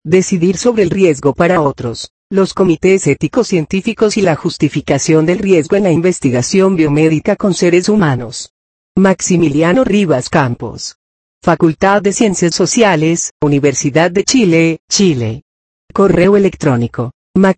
Decidir sobre el riesgo para otros, los comités éticos científicos y la justificación del riesgo en la investigación biomédica con seres humanos. Maximiliano Rivas Campos. Facultad de Ciencias Sociales, Universidad de Chile, Chile. Correo electrónico,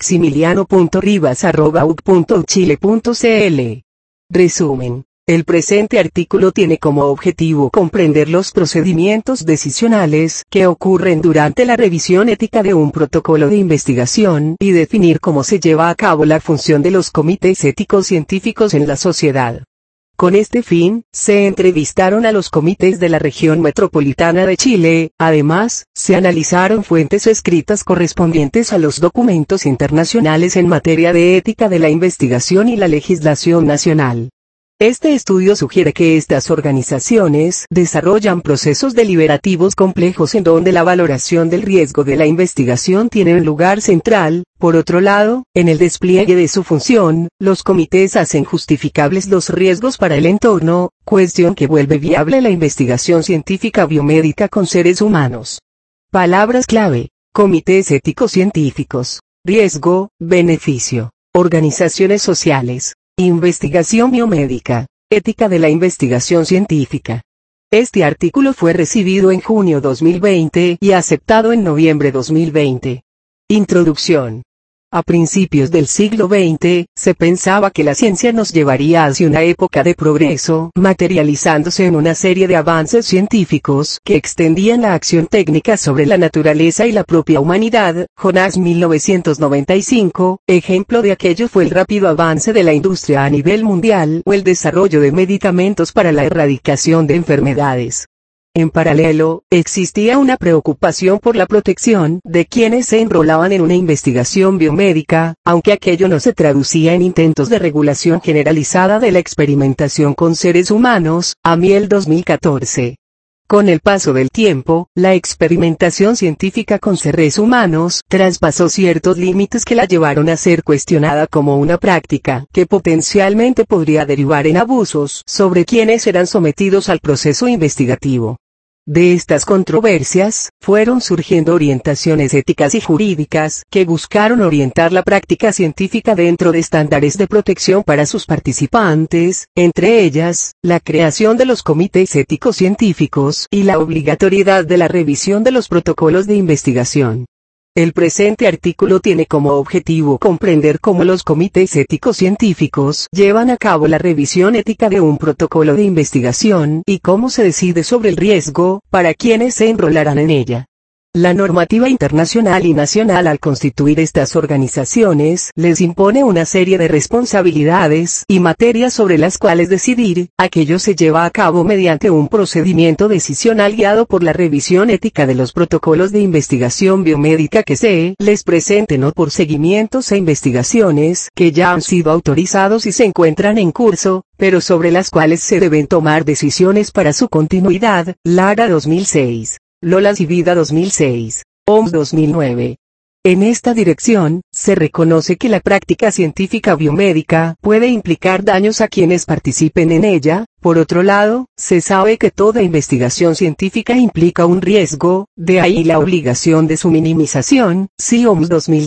maximiliano.rivas@uc.chile.cl. Resumen. El presente artículo tiene como objetivo comprender los procedimientos decisionales que ocurren durante la revisión ética de un protocolo de investigación y definir cómo se lleva a cabo la función de los comités éticos científicos en la sociedad. Con este fin, se entrevistaron a los comités de la región metropolitana de Chile, además, se analizaron fuentes escritas correspondientes a los documentos internacionales en materia de ética de la investigación y la legislación nacional. Este estudio sugiere que estas organizaciones desarrollan procesos deliberativos complejos en donde la valoración del riesgo de la investigación tiene un lugar central. Por otro lado, en el despliegue de su función, los comités hacen justificables los riesgos para el entorno, cuestión que vuelve viable la investigación científica biomédica con seres humanos. Palabras clave: comités éticos científicos, riesgo, beneficio, organizaciones sociales, investigación biomédica, ética de la investigación científica. Este artículo fue recibido en junio 2020 y aceptado en noviembre 2020. Introducción. A principios del siglo XX, se pensaba que la ciencia nos llevaría hacia una época de progreso, materializándose en una serie de avances científicos que extendían la acción técnica sobre la naturaleza y la propia humanidad. Jonas 1995, ejemplo de aquello fue el rápido avance de la industria a nivel mundial o el desarrollo de medicamentos para la erradicación de enfermedades. En paralelo, existía una preocupación por la protección de quienes se enrolaban en una investigación biomédica, aunque aquello no se traducía en intentos de regulación generalizada de la experimentación con seres humanos. Amiel 2014. Con el paso del tiempo, la experimentación científica con seres humanos traspasó ciertos límites que la llevaron a ser cuestionada como una práctica que potencialmente podría derivar en abusos sobre quienes eran sometidos al proceso investigativo. De estas controversias, fueron surgiendo orientaciones éticas y jurídicas que buscaron orientar la práctica científica dentro de estándares de protección para sus participantes, entre ellas, la creación de los comités éticos científicos y la obligatoriedad de la revisión de los protocolos de investigación. El presente artículo tiene como objetivo comprender cómo los comités éticos científicos llevan a cabo la revisión ética de un protocolo de investigación y cómo se decide sobre el riesgo para quienes se enrolarán en ella. La normativa internacional y nacional al constituir estas organizaciones les impone una serie de responsabilidades y materias sobre las cuales decidir. Aquello se lleva a cabo mediante un procedimiento decisional guiado por la revisión ética de los protocolos de investigación biomédica que se les presenten o por seguimientos e investigaciones que ya han sido autorizados y se encuentran en curso, pero sobre las cuales se deben tomar decisiones para su continuidad. Lara 2006. Lolas y Vida 2006, OMS 2009. En esta dirección, se reconoce que la práctica científica biomédica puede implicar daños a quienes participen en ella. Por otro lado, se sabe que toda investigación científica implica un riesgo, de ahí la obligación de su minimización, sí OMS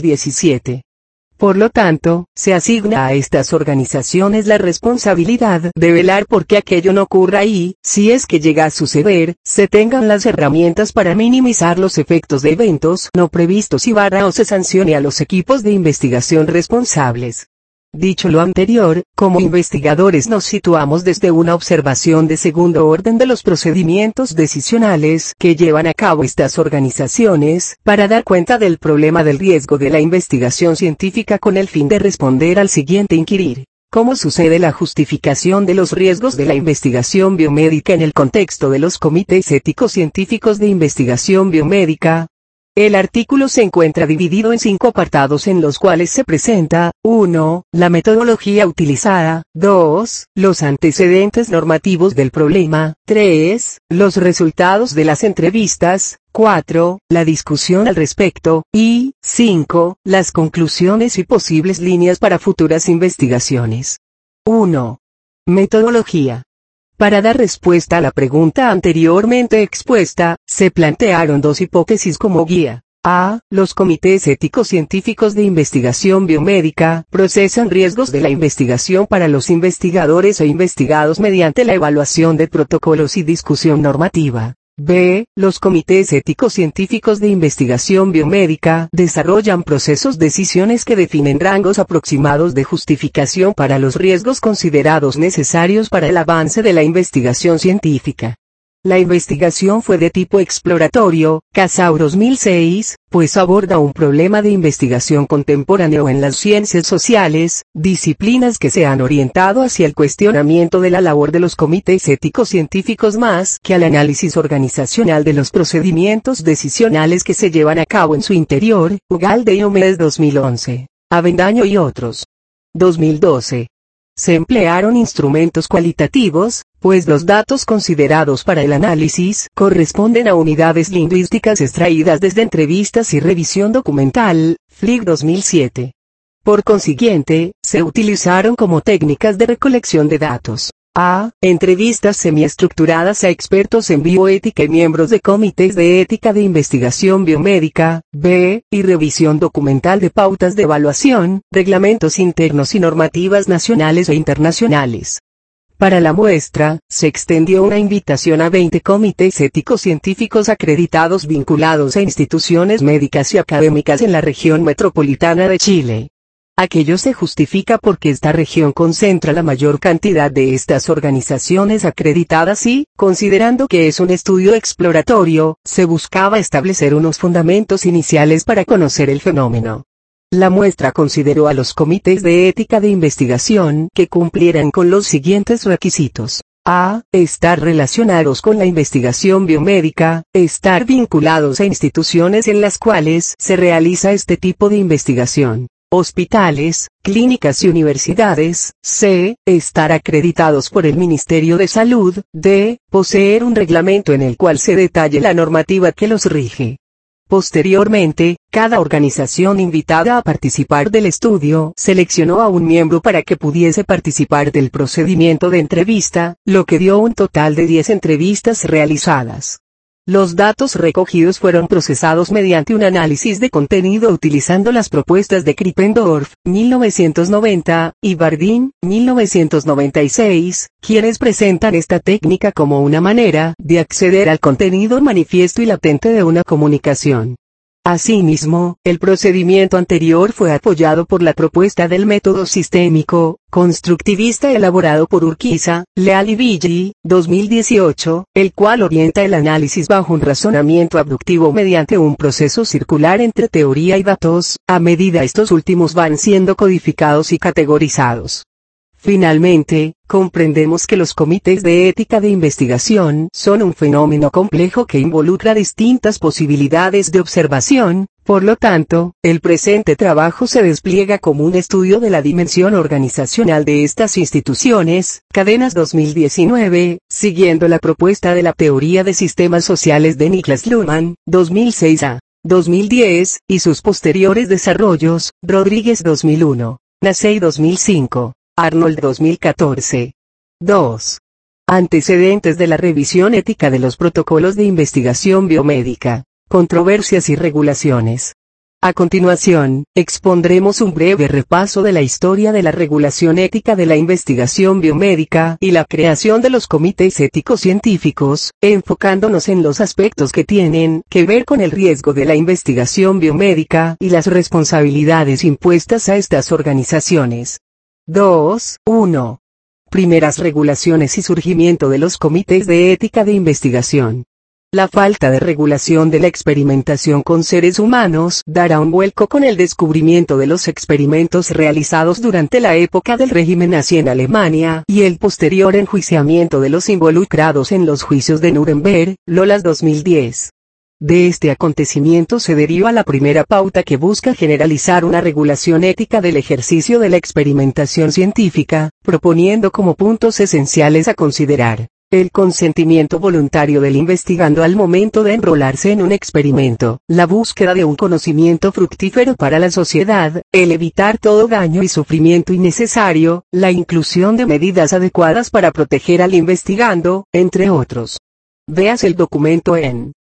2017. Por lo tanto, se asigna a estas organizaciones la responsabilidad de velar por que aquello no ocurra y, si es que llega a suceder, se tengan las herramientas para minimizar los efectos de eventos no previstos y o se sancione a los equipos de investigación responsables. Dicho lo anterior, como investigadores nos situamos desde una observación de segundo orden de los procedimientos decisionales que llevan a cabo estas organizaciones, para dar cuenta del problema del riesgo de la investigación científica con el fin de responder al siguiente inquirir: ¿cómo sucede la justificación de los riesgos de la investigación biomédica en el contexto de los comités éticos científicos de investigación biomédica? El artículo se encuentra dividido en 5 apartados en los cuales se presenta: 1. La metodología utilizada, 2. Los antecedentes normativos del problema, 3. Los resultados de las entrevistas, 4. La discusión al respecto, y 5. Las conclusiones y posibles líneas para futuras investigaciones. 1. Metodología. Para dar respuesta a la pregunta anteriormente expuesta, se plantearon 2 hipótesis como guía. A. Los comités éticos científicos de investigación biomédica procesan riesgos de la investigación para los investigadores e investigados mediante la evaluación de protocolos y discusión normativa. B. Los comités éticos científicos de investigación biomédica desarrollan procesos decisiones que definen rangos aproximados de justificación para los riesgos considerados necesarios para el avance de la investigación científica. La investigación fue de tipo exploratorio, Casau 2006, pues aborda un problema de investigación contemporáneo en las ciencias sociales, disciplinas que se han orientado hacia el cuestionamiento de la labor de los comités éticos científicos más que al análisis organizacional de los procedimientos decisionales que se llevan a cabo en su interior. Ugalde y Omedes 2011. Avendaño y otros. 2012. Se emplearon instrumentos cualitativos, pues los datos considerados para el análisis corresponden a unidades lingüísticas extraídas desde entrevistas y revisión documental, Flick 2007. Por consiguiente, se utilizaron como técnicas de recolección de datos. A. Entrevistas semiestructuradas a expertos en bioética y miembros de comités de ética de investigación biomédica. B. Y revisión documental de pautas de evaluación, reglamentos internos y normativas nacionales e internacionales. Para la muestra, se extendió una invitación a 20 comités éticos científicos acreditados vinculados a instituciones médicas y académicas en la región metropolitana de Chile. Aquello se justifica porque esta región concentra la mayor cantidad de estas organizaciones acreditadas y, considerando que es un estudio exploratorio, se buscaba establecer unos fundamentos iniciales para conocer el fenómeno. La muestra consideró a los comités de ética de investigación que cumplieran con los siguientes requisitos. A. Estar relacionados con la investigación biomédica, estar vinculados a instituciones en las cuales se realiza este tipo de investigación. Hospitales, clínicas y universidades. C. Estar acreditados por el Ministerio de Salud. D. Poseer un reglamento en el cual se detalle la normativa que los rige. Posteriormente, cada organización invitada a participar del estudio seleccionó a un miembro para que pudiese participar del procedimiento de entrevista, lo que dio un total de 10 entrevistas realizadas. Los datos recogidos fueron procesados mediante un análisis de contenido utilizando las propuestas de Krippendorff, 1990, y Bardeen, 1996, quienes presentan esta técnica como una manera de acceder al contenido manifiesto y latente de una comunicación. Asimismo, el procedimiento anterior fue apoyado por la propuesta del método sistémico, constructivista elaborado por Urquiza, Leal y Viggi, 2018, el cual orienta el análisis bajo un razonamiento abductivo mediante un proceso circular entre teoría y datos, a medida estos últimos van siendo codificados y categorizados. Finalmente, comprendemos que los comités de ética de investigación son un fenómeno complejo que involucra distintas posibilidades de observación, por lo tanto, el presente trabajo se despliega como un estudio de la dimensión organizacional de estas instituciones, Cadenas 2019, siguiendo la propuesta de la teoría de sistemas sociales de Niklas Luhmann, 2006 a 2010, y sus posteriores desarrollos, Rodríguez 2001, Nacey 2005. Arnold 2014. 2. Antecedentes de la revisión ética de los protocolos de investigación biomédica, controversias y regulaciones. A continuación, expondremos un breve repaso de la historia de la regulación ética de la investigación biomédica y la creación de los comités éticos científicos, enfocándonos en los aspectos que tienen que ver con el riesgo de la investigación biomédica y las responsabilidades impuestas a estas organizaciones. 2.1. Primeras regulaciones y surgimiento de los comités de ética de investigación. La falta de regulación de la experimentación con seres humanos dará un vuelco con el descubrimiento de los experimentos realizados durante la época del régimen nazi en Alemania y el posterior enjuiciamiento de los involucrados en los juicios de Nuremberg, Lolas 2010. De este acontecimiento se deriva la primera pauta que busca generalizar una regulación ética del ejercicio de la experimentación científica, proponiendo como puntos esenciales a considerar: el consentimiento voluntario del investigando al momento de enrolarse en un experimento, la búsqueda de un conocimiento fructífero para la sociedad, el evitar todo daño y sufrimiento innecesario, la inclusión de medidas adecuadas para proteger al investigando, entre otros. Veas el documento en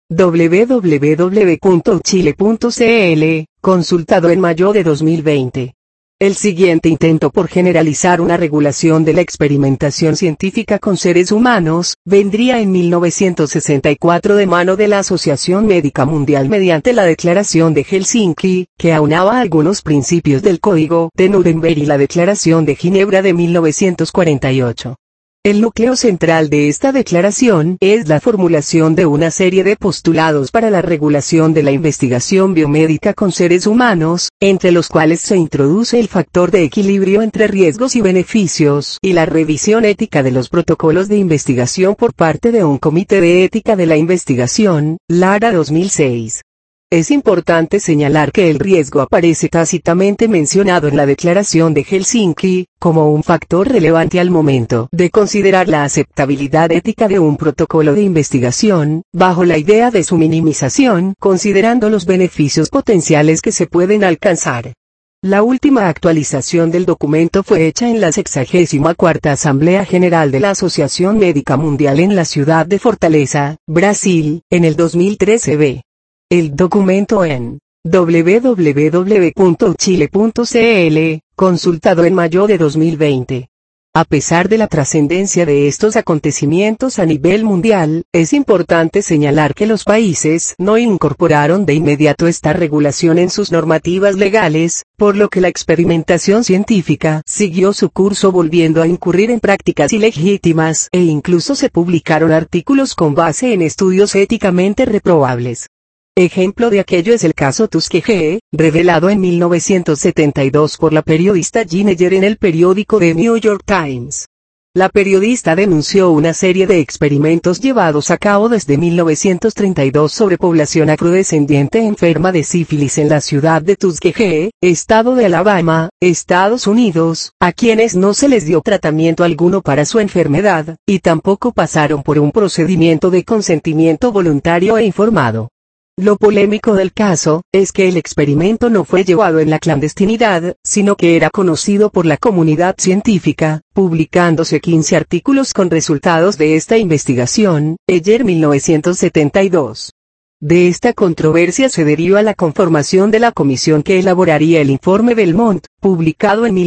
www.chile.cl, consultado en mayo de 2020. El siguiente intento por generalizar una regulación de la experimentación científica con seres humanos, vendría en 1964 de mano de la Asociación Médica Mundial mediante la Declaración de Helsinki, que aunaba algunos principios del Código de Nuremberg y la Declaración de Ginebra de 1948. El núcleo central de esta declaración es la formulación de una serie de postulados para la regulación de la investigación biomédica con seres humanos, entre los cuales se introduce el factor de equilibrio entre riesgos y beneficios y la revisión ética de los protocolos de investigación por parte de un Comité de Ética de la Investigación, Lara 2006. Es importante señalar que el riesgo aparece tácitamente mencionado en la Declaración de Helsinki, como un factor relevante al momento de considerar la aceptabilidad ética de un protocolo de investigación, bajo la idea de su minimización, considerando los beneficios potenciales que se pueden alcanzar. La última actualización del documento fue hecha en la 64ª Asamblea General de la Asociación Médica Mundial en la ciudad de Fortaleza, Brasil, en el 2013 b. El documento en www.chile.cl, consultado en mayo de 2020. A pesar de la trascendencia de estos acontecimientos a nivel mundial, es importante señalar que los países no incorporaron de inmediato esta regulación en sus normativas legales, por lo que la experimentación científica siguió su curso volviendo a incurrir en prácticas ilegítimas e incluso se publicaron artículos con base en estudios éticamente reprobables. Ejemplo de aquello es el caso Tuskegee, revelado en 1972 por la periodista Jean Heller en el periódico The New York Times. La periodista denunció una serie de experimentos llevados a cabo desde 1932 sobre población afrodescendiente enferma de sífilis en la ciudad de Tuskegee, estado de Alabama, Estados Unidos, a quienes no se les dio tratamiento alguno para su enfermedad, y tampoco pasaron por un procedimiento de consentimiento voluntario e informado. Lo polémico del caso, es que el experimento no fue llevado en la clandestinidad, sino que era conocido por la comunidad científica, publicándose 15 artículos con resultados de esta investigación, Heller 1972. De esta controversia se deriva la conformación de la comisión que elaboraría el informe Belmont, publicado en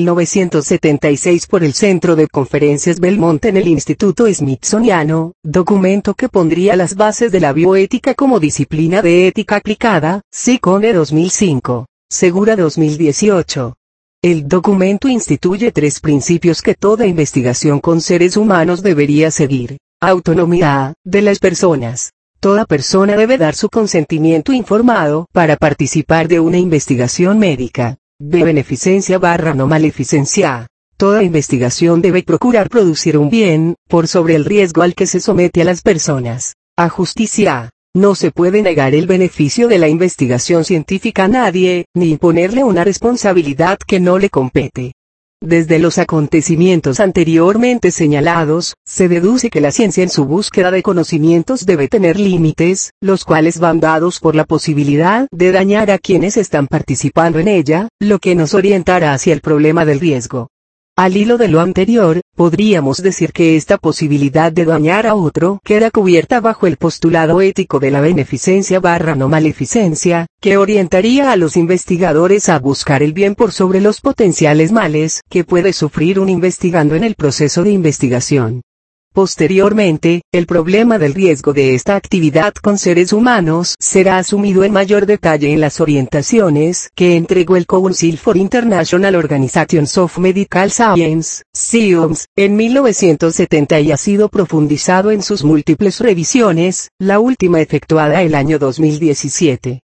1976 por el Centro de Conferencias Belmont en el Instituto Smithsoniano, documento que pondría las bases de la bioética como disciplina de ética aplicada, Ciccone 2005, Segura 2018. El documento instituye 3 principios que toda investigación con seres humanos debería seguir: autonomía de las personas. Toda persona debe dar su consentimiento informado para participar de una investigación médica. Beneficencia/no maleficencia. Toda investigación debe procurar producir un bien, por sobre el riesgo al que se somete a las personas. Justicia. No se puede negar el beneficio de la investigación científica a nadie, ni imponerle una responsabilidad que no le compete. Desde los acontecimientos anteriormente señalados, se deduce que la ciencia en su búsqueda de conocimientos debe tener límites, los cuales van dados por la posibilidad de dañar a quienes están participando en ella, lo que nos orientará hacia el problema del riesgo. Al hilo de lo anterior, podríamos decir que esta posibilidad de dañar a otro queda cubierta bajo el postulado ético de la beneficencia/no maleficencia, que orientaría a los investigadores a buscar el bien por sobre los potenciales males que puede sufrir un investigando en el proceso de investigación. Posteriormente, el problema del riesgo de esta actividad con seres humanos será asumido en mayor detalle en las orientaciones que entregó el Council for International Organizations of Medical Science, CIOMS, en 1970 y ha sido profundizado en sus múltiples revisiones, la última efectuada el año 2017.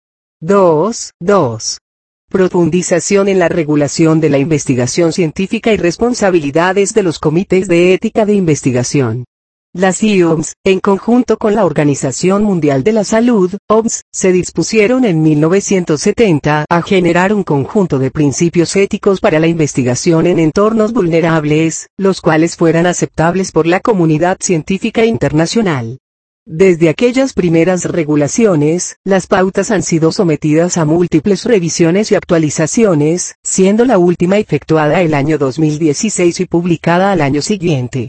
2. Profundización en la regulación de la investigación científica y responsabilidades de los comités de ética de investigación. Las CIOMS, en conjunto con la Organización Mundial de la Salud, OMS, se dispusieron en 1970 a generar un conjunto de principios éticos para la investigación en entornos vulnerables, los cuales fueran aceptables por la comunidad científica internacional. Desde aquellas primeras regulaciones, las pautas han sido sometidas a múltiples revisiones y actualizaciones, siendo la última efectuada el año 2016 y publicada al año siguiente.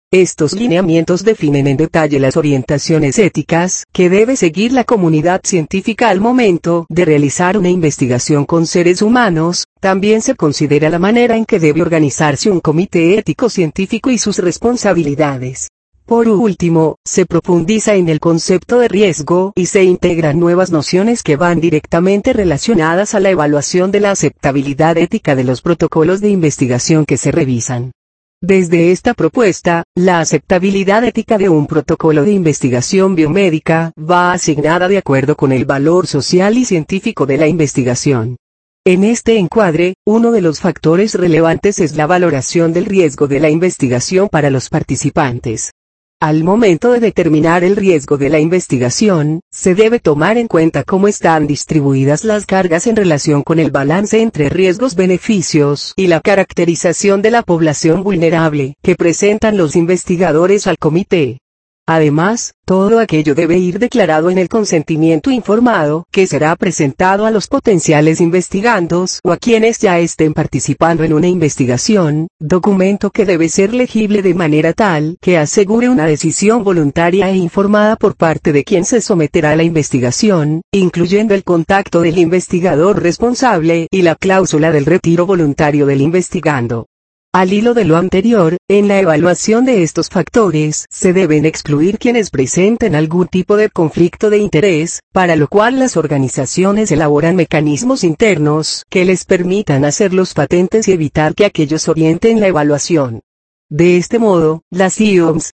Estos lineamientos definen en detalle las orientaciones éticas que debe seguir la comunidad científica al momento de realizar una investigación con seres humanos. También se considera la manera en que debe organizarse un comité ético científico y sus responsabilidades. Por último, se profundiza en el concepto de riesgo y se integran nuevas nociones que van directamente relacionadas a la evaluación de la aceptabilidad ética de los protocolos de investigación que se revisan. Desde esta propuesta, la aceptabilidad ética de un protocolo de investigación biomédica va asignada de acuerdo con el valor social y científico de la investigación. En este encuadre, uno de los factores relevantes es la valoración del riesgo de la investigación para los participantes. Al momento de determinar el riesgo de la investigación, se debe tomar en cuenta cómo están distribuidas las cargas en relación con el balance entre riesgos-beneficios y la caracterización de la población vulnerable que presentan los investigadores al comité. Además, todo aquello debe ir declarado en el consentimiento informado que será presentado a los potenciales investigandos o a quienes ya estén participando en una investigación, documento que debe ser legible de manera tal que asegure una decisión voluntaria e informada por parte de quien se someterá a la investigación, incluyendo el contacto del investigador responsable y la cláusula del retiro voluntario del investigando. Al hilo de lo anterior, en la evaluación de estos factores se deben excluir quienes presenten algún tipo de conflicto de interés, para lo cual las organizaciones elaboran mecanismos internos que les permitan hacerlos patentes y evitar que aquellos orienten la evaluación. De este modo, la CIOMS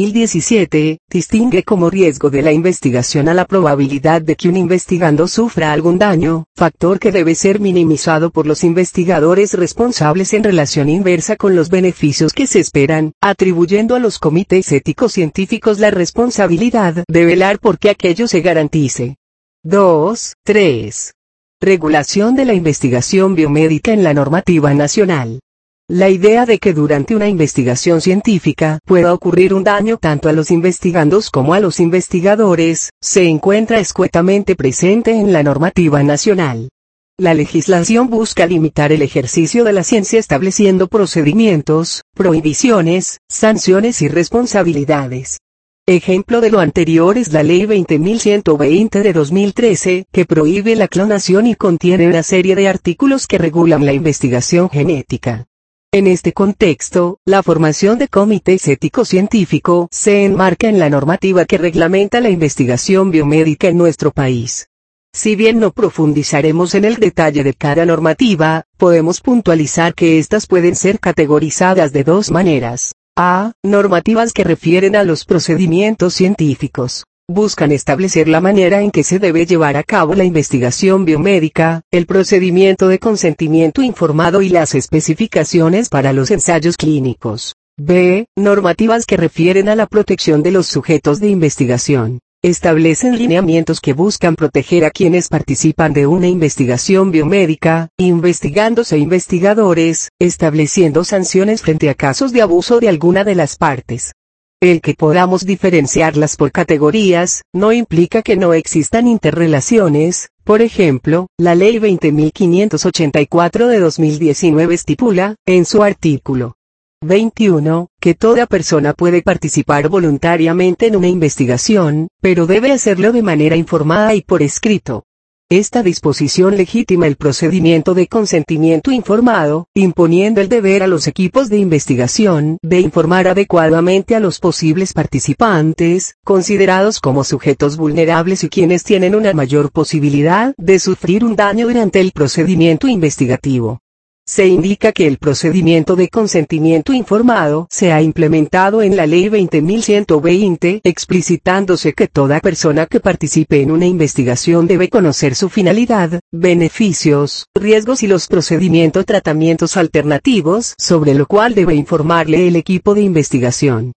2017 distingue como riesgo de la investigación a la probabilidad de que un investigando sufra algún daño, factor que debe ser minimizado por los investigadores responsables en relación inversa con los beneficios que se esperan, atribuyendo a los comités éticos científicos la responsabilidad de velar por que aquello se garantice. 2.3. Regulación de la investigación biomédica en la normativa nacional. La idea de que durante una investigación científica pueda ocurrir un daño tanto a los investigandos como a los investigadores, se encuentra escuetamente presente en la normativa nacional. La legislación busca limitar el ejercicio de la ciencia estableciendo procedimientos, prohibiciones, sanciones y responsabilidades. Ejemplo de lo anterior es la Ley 20.120 de 2013, que prohíbe la clonación y contiene una serie de artículos que regulan la investigación genética. En este contexto, la formación de comités éticos científicos se enmarca en la normativa que reglamenta la investigación biomédica en nuestro país. Si bien no profundizaremos en el detalle de cada normativa, podemos puntualizar que estas pueden ser categorizadas de dos maneras. A. Normativas que refieren a los procedimientos científicos. Buscan establecer la manera en que se debe llevar a cabo la investigación biomédica, el procedimiento de consentimiento informado y las especificaciones para los ensayos clínicos. B. Normativas que refieren a la protección de los sujetos de investigación. Establecen lineamientos que buscan proteger a quienes participan de una investigación biomédica, investigandos e investigadores, estableciendo sanciones frente a casos de abuso de alguna de las partes. El que podamos diferenciarlas por categorías, no implica que no existan interrelaciones. Por ejemplo, la Ley 20.584 de 2019 estipula, en su artículo 21, que toda persona puede participar voluntariamente en una investigación, pero debe hacerlo de manera informada y por escrito. Esta disposición legitima el procedimiento de consentimiento informado, imponiendo el deber a los equipos de investigación de informar adecuadamente a los posibles participantes, considerados como sujetos vulnerables y quienes tienen una mayor posibilidad de sufrir un daño durante el procedimiento investigativo. Se indica que el procedimiento de consentimiento informado se ha implementado en la Ley 20.120, explicitándose que toda persona que participe en una investigación debe conocer su finalidad, beneficios, riesgos y los tratamientos alternativos sobre lo cual debe informarle el equipo de investigación.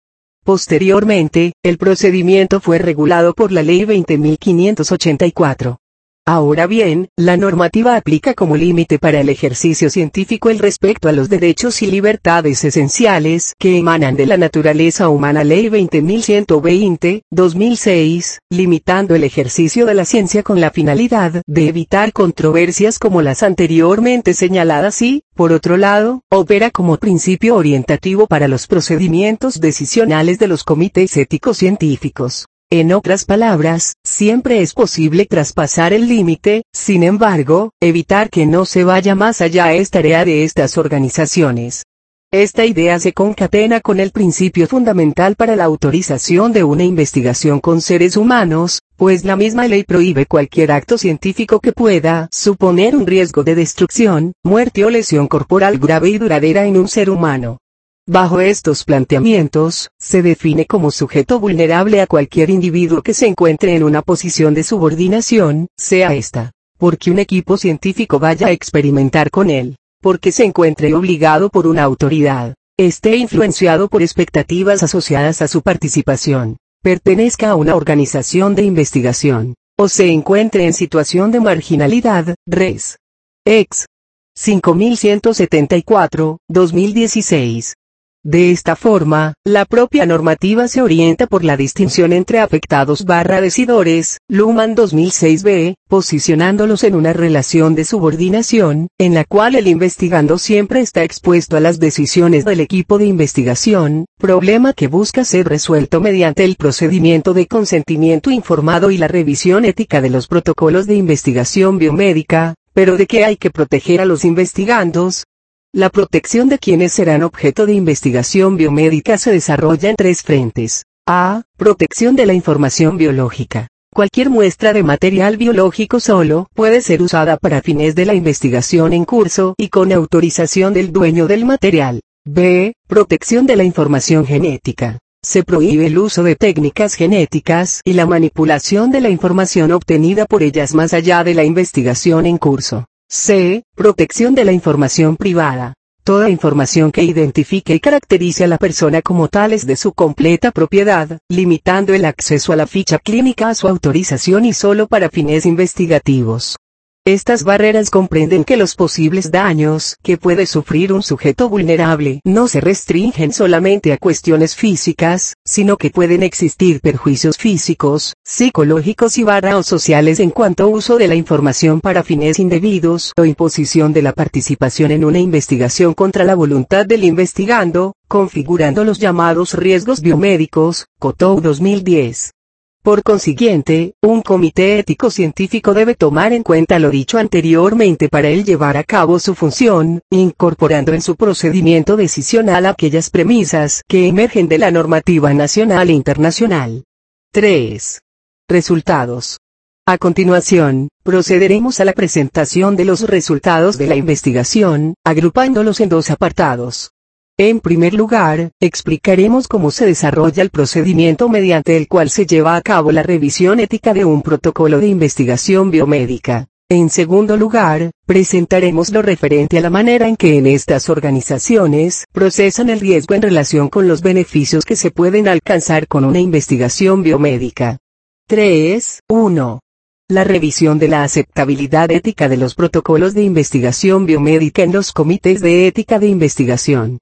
Posteriormente, el procedimiento fue regulado por la Ley 20.584. Ahora bien, la normativa aplica como límite para el ejercicio científico el respeto a los derechos y libertades esenciales que emanan de la naturaleza humana. Ley 20.120, 2006, limitando el ejercicio de la ciencia con la finalidad de evitar controversias como las anteriormente señaladas y, por otro lado, opera como principio orientativo para los procedimientos decisionales de los comités éticos científicos. En otras palabras, siempre es posible traspasar el límite, sin embargo, evitar que no se vaya más allá es tarea de estas organizaciones. Esta idea se concatena con el principio fundamental para la autorización de una investigación con seres humanos, pues la misma ley prohíbe cualquier acto científico que pueda suponer un riesgo de destrucción, muerte o lesión corporal grave y duradera en un ser humano. Bajo estos planteamientos, se define como sujeto vulnerable a cualquier individuo que se encuentre en una posición de subordinación, sea esta, porque un equipo científico vaya a experimentar con él, porque se encuentre obligado por una autoridad, esté influenciado por expectativas asociadas a su participación, pertenezca a una organización de investigación, o se encuentre en situación de marginalidad. Res. Ex. 5174, 2016. De esta forma, la propia normativa se orienta por la distinción entre afectados/decidores, Luhmann 2006b, posicionándolos en una relación de subordinación, en la cual el investigando siempre está expuesto a las decisiones del equipo de investigación, problema que busca ser resuelto mediante el procedimiento de consentimiento informado y la revisión ética de los protocolos de investigación biomédica. ¿Pero de qué hay que proteger a los investigandos? La protección de quienes serán objeto de investigación biomédica se desarrolla en tres frentes. A. Protección de la información biológica. Cualquier muestra de material biológico solo puede ser usada para fines de la investigación en curso y con autorización del dueño del material. B. Protección de la información genética. Se prohíbe el uso de técnicas genéticas y la manipulación de la información obtenida por ellas más allá de la investigación en curso. C. Protección de la información privada. Toda información que identifique y caracterice a la persona como tal es de su completa propiedad, limitando el acceso a la ficha clínica a su autorización y solo para fines investigativos. Estas barreras comprenden que los posibles daños que puede sufrir un sujeto vulnerable no se restringen solamente a cuestiones físicas, sino que pueden existir perjuicios físicos, psicológicos y o sociales en cuanto a uso de la información para fines indebidos o imposición de la participación en una investigación contra la voluntad del investigando, configurando los llamados riesgos biomédicos, Cotou 2010. Por consiguiente, un comité ético científico debe tomar en cuenta lo dicho anteriormente para él llevar a cabo su función, incorporando en su procedimiento decisional aquellas premisas que emergen de la normativa nacional e internacional. 3. Resultados. A continuación, procederemos a la presentación de los resultados de la investigación, agrupándolos en dos apartados. En primer lugar, explicaremos cómo se desarrolla el procedimiento mediante el cual se lleva a cabo la revisión ética de un protocolo de investigación biomédica. En segundo lugar, presentaremos lo referente a la manera en que en estas organizaciones procesan el riesgo en relación con los beneficios que se pueden alcanzar con una investigación biomédica. 3.1. La revisión de la aceptabilidad ética de los protocolos de investigación biomédica en los comités de ética de investigación.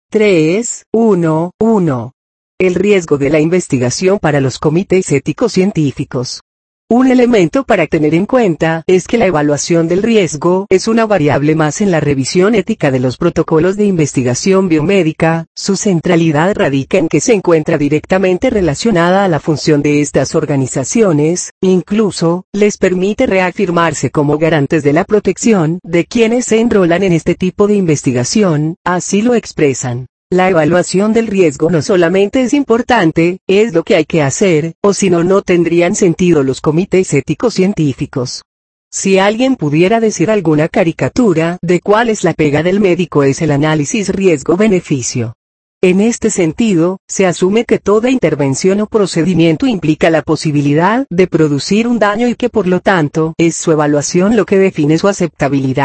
3.1.1. El riesgo de la investigación para los comités éticos científicos. Un elemento para tener en cuenta es que la evaluación del riesgo es una variable más en la revisión ética de los protocolos de investigación biomédica. Su centralidad radica en que se encuentra directamente relacionada a la función de estas organizaciones, incluso, les permite reafirmarse como garantes de la protección de quienes se enrolan en este tipo de investigación, así lo expresan. La evaluación del riesgo no solamente es importante, es lo que hay que hacer, o si no, no tendrían sentido los comités éticos científicos. Si alguien pudiera decir alguna caricatura de cuál es la pega del médico, es el análisis riesgo-beneficio. En este sentido, se asume que toda intervención o procedimiento implica la posibilidad de producir un daño y que por lo tanto, es su evaluación lo que define su aceptabilidad.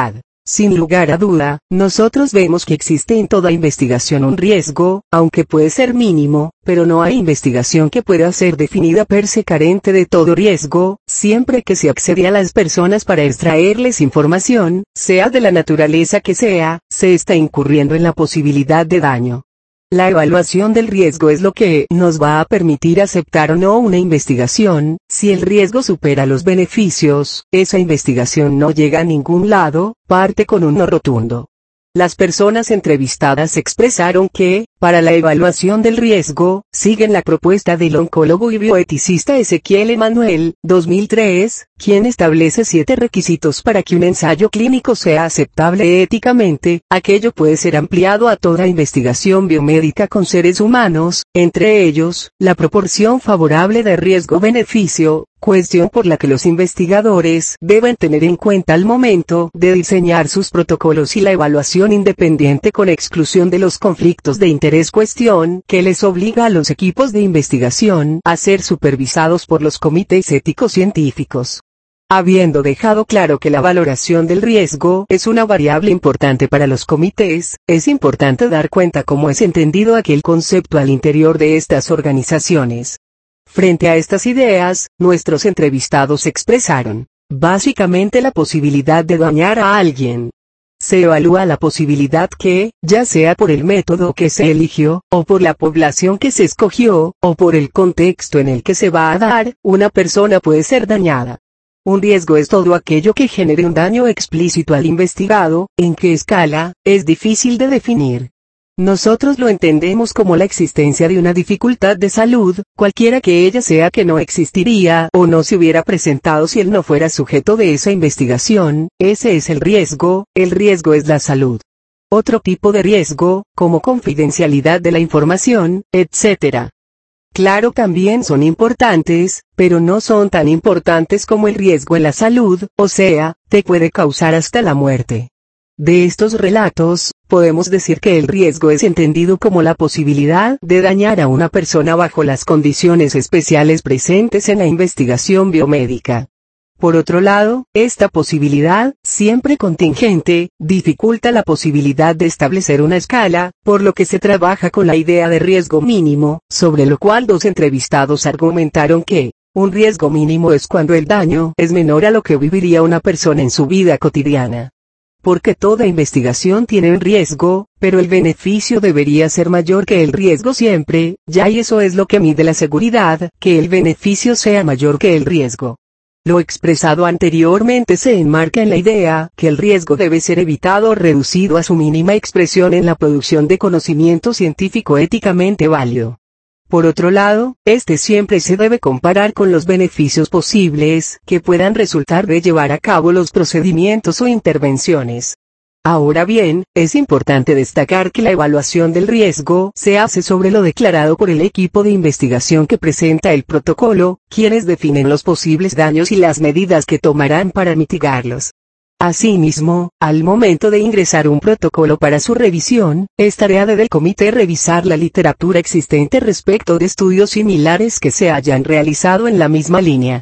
Sin lugar a duda, nosotros vemos que existe en toda investigación un riesgo, aunque puede ser mínimo, pero no hay investigación que pueda ser definida per se carente de todo riesgo. Siempre que se accede a las personas para extraerles información, sea de la naturaleza que sea, se está incurriendo en la posibilidad de daño. La evaluación del riesgo es lo que nos va a permitir aceptar o no una investigación. Si el riesgo supera los beneficios, esa investigación no llega a ningún lado, parte con un no rotundo. Las personas entrevistadas expresaron que, para la evaluación del riesgo, siguen la propuesta del oncólogo y bioeticista Ezequiel Emanuel, 2003, quien establece 7 requisitos para que un ensayo clínico sea aceptable éticamente. Aquello puede ser ampliado a toda investigación biomédica con seres humanos, entre ellos, la proporción favorable de riesgo-beneficio, cuestión por la que los investigadores deben tener en cuenta al momento de diseñar sus protocolos, y la evaluación independiente con exclusión de los conflictos de interés, cuestión que les obliga a los equipos de investigación a ser supervisados por los comités éticos científicos. Habiendo dejado claro que la valoración del riesgo es una variable importante para los comités, es importante dar cuenta cómo es entendido aquel concepto al interior de estas organizaciones. Frente a estas ideas, nuestros entrevistados expresaron, básicamente, la posibilidad de dañar a alguien. Se evalúa la posibilidad que, ya sea por el método que se eligió, o por la población que se escogió, o por el contexto en el que se va a dar, una persona puede ser dañada. Un riesgo es todo aquello que genere un daño explícito al investigado. ¿En qué escala? Es difícil de definir. Nosotros lo entendemos como la existencia de una dificultad de salud, cualquiera que ella sea, que no existiría o no se hubiera presentado si él no fuera sujeto de esa investigación. Ese es el riesgo es la salud. Otro tipo de riesgo, como confidencialidad de la información, etc. Claro, también son importantes, pero no son tan importantes como el riesgo en la salud, o sea, te puede causar hasta la muerte. De estos relatos, podemos decir que el riesgo es entendido como la posibilidad de dañar a una persona bajo las condiciones especiales presentes en la investigación biomédica. Por otro lado, esta posibilidad, siempre contingente, dificulta la posibilidad de establecer una escala, por lo que se trabaja con la idea de riesgo mínimo, sobre lo cual dos entrevistados argumentaron que un riesgo mínimo es cuando el daño es menor a lo que viviría una persona en su vida cotidiana. Porque toda investigación tiene un riesgo, pero el beneficio debería ser mayor que el riesgo siempre, y eso es lo que mide la seguridad, que el beneficio sea mayor que el riesgo. Lo expresado anteriormente se enmarca en la idea que el riesgo debe ser evitado o reducido a su mínima expresión en la producción de conocimiento científico éticamente válido. Por otro lado, este siempre se debe comparar con los beneficios posibles que puedan resultar de llevar a cabo los procedimientos o intervenciones. Ahora bien, es importante destacar que la evaluación del riesgo se hace sobre lo declarado por el equipo de investigación que presenta el protocolo, quienes definen los posibles daños y las medidas que tomarán para mitigarlos. Asimismo, al momento de ingresar un protocolo para su revisión, es tarea del comité revisar la literatura existente respecto de estudios similares que se hayan realizado en la misma línea.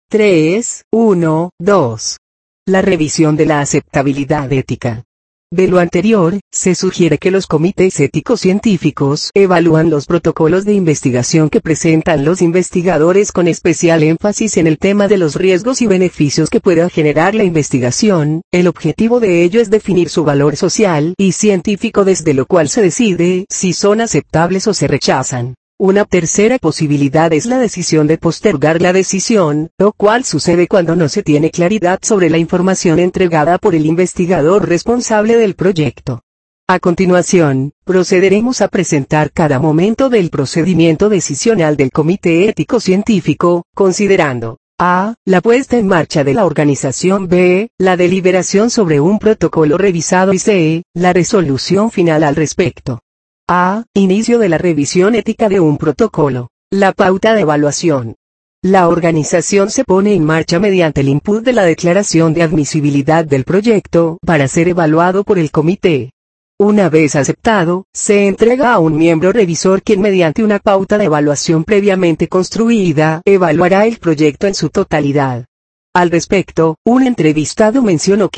3.1.2. La revisión de la aceptabilidad ética. De lo anterior, se sugiere que los comités éticos científicos evalúan los protocolos de investigación que presentan los investigadores con especial énfasis en el tema de los riesgos y beneficios que pueda generar la investigación. El objetivo de ello es definir su valor social y científico, desde lo cual se decide si son aceptables o se rechazan. Una tercera posibilidad es la decisión de postergar la decisión, lo cual sucede cuando no se tiene claridad sobre la información entregada por el investigador responsable del proyecto. A continuación, procederemos a presentar cada momento del procedimiento decisional del Comité Ético Científico, considerando: A. La puesta en marcha de la organización. B. La deliberación sobre un protocolo revisado. Y C. La resolución final al respecto. A. Inicio de la revisión ética de un protocolo. La pauta de evaluación. La organización se pone en marcha mediante el input de la declaración de admisibilidad del proyecto para ser evaluado por el comité. Una vez aceptado, se entrega a un miembro revisor quien, mediante una pauta de evaluación previamente construida, evaluará el proyecto en su totalidad. Al respecto, un entrevistado mencionó que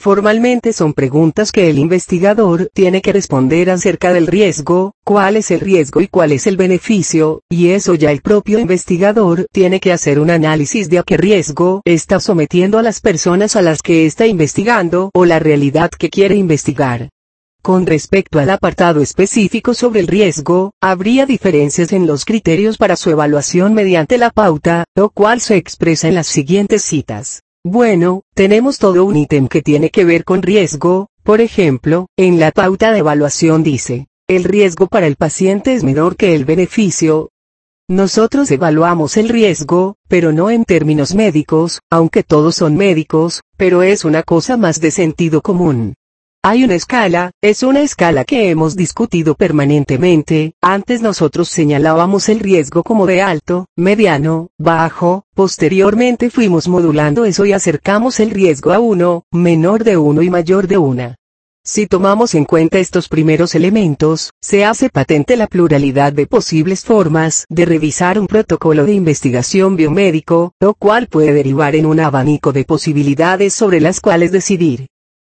Formalmente son preguntas que el investigador tiene que responder acerca del riesgo, cuál es el riesgo y cuál es el beneficio, y eso ya el propio investigador tiene que hacer un análisis de a qué riesgo está sometiendo a las personas a las que está investigando o la realidad que quiere investigar. Con respecto al apartado específico sobre el riesgo, habría diferencias en los criterios para su evaluación mediante la pauta, lo cual se expresa en las siguientes citas. Bueno, tenemos todo un ítem que tiene que ver con riesgo, por ejemplo, en la pauta de evaluación dice, el riesgo para el paciente es menor que el beneficio. Nosotros evaluamos el riesgo, pero no en términos médicos, aunque todos son médicos, pero es una cosa más de sentido común. Hay una escala, es una escala que hemos discutido permanentemente, antes nosotros señalábamos el riesgo como de alto, mediano, bajo, posteriormente fuimos modulando eso y acercamos el riesgo a 1, menor de 1 y mayor de 1. Si tomamos en cuenta estos primeros elementos, se hace patente la pluralidad de posibles formas de revisar un protocolo de investigación biomédico, lo cual puede derivar en un abanico de posibilidades sobre las cuales decidir.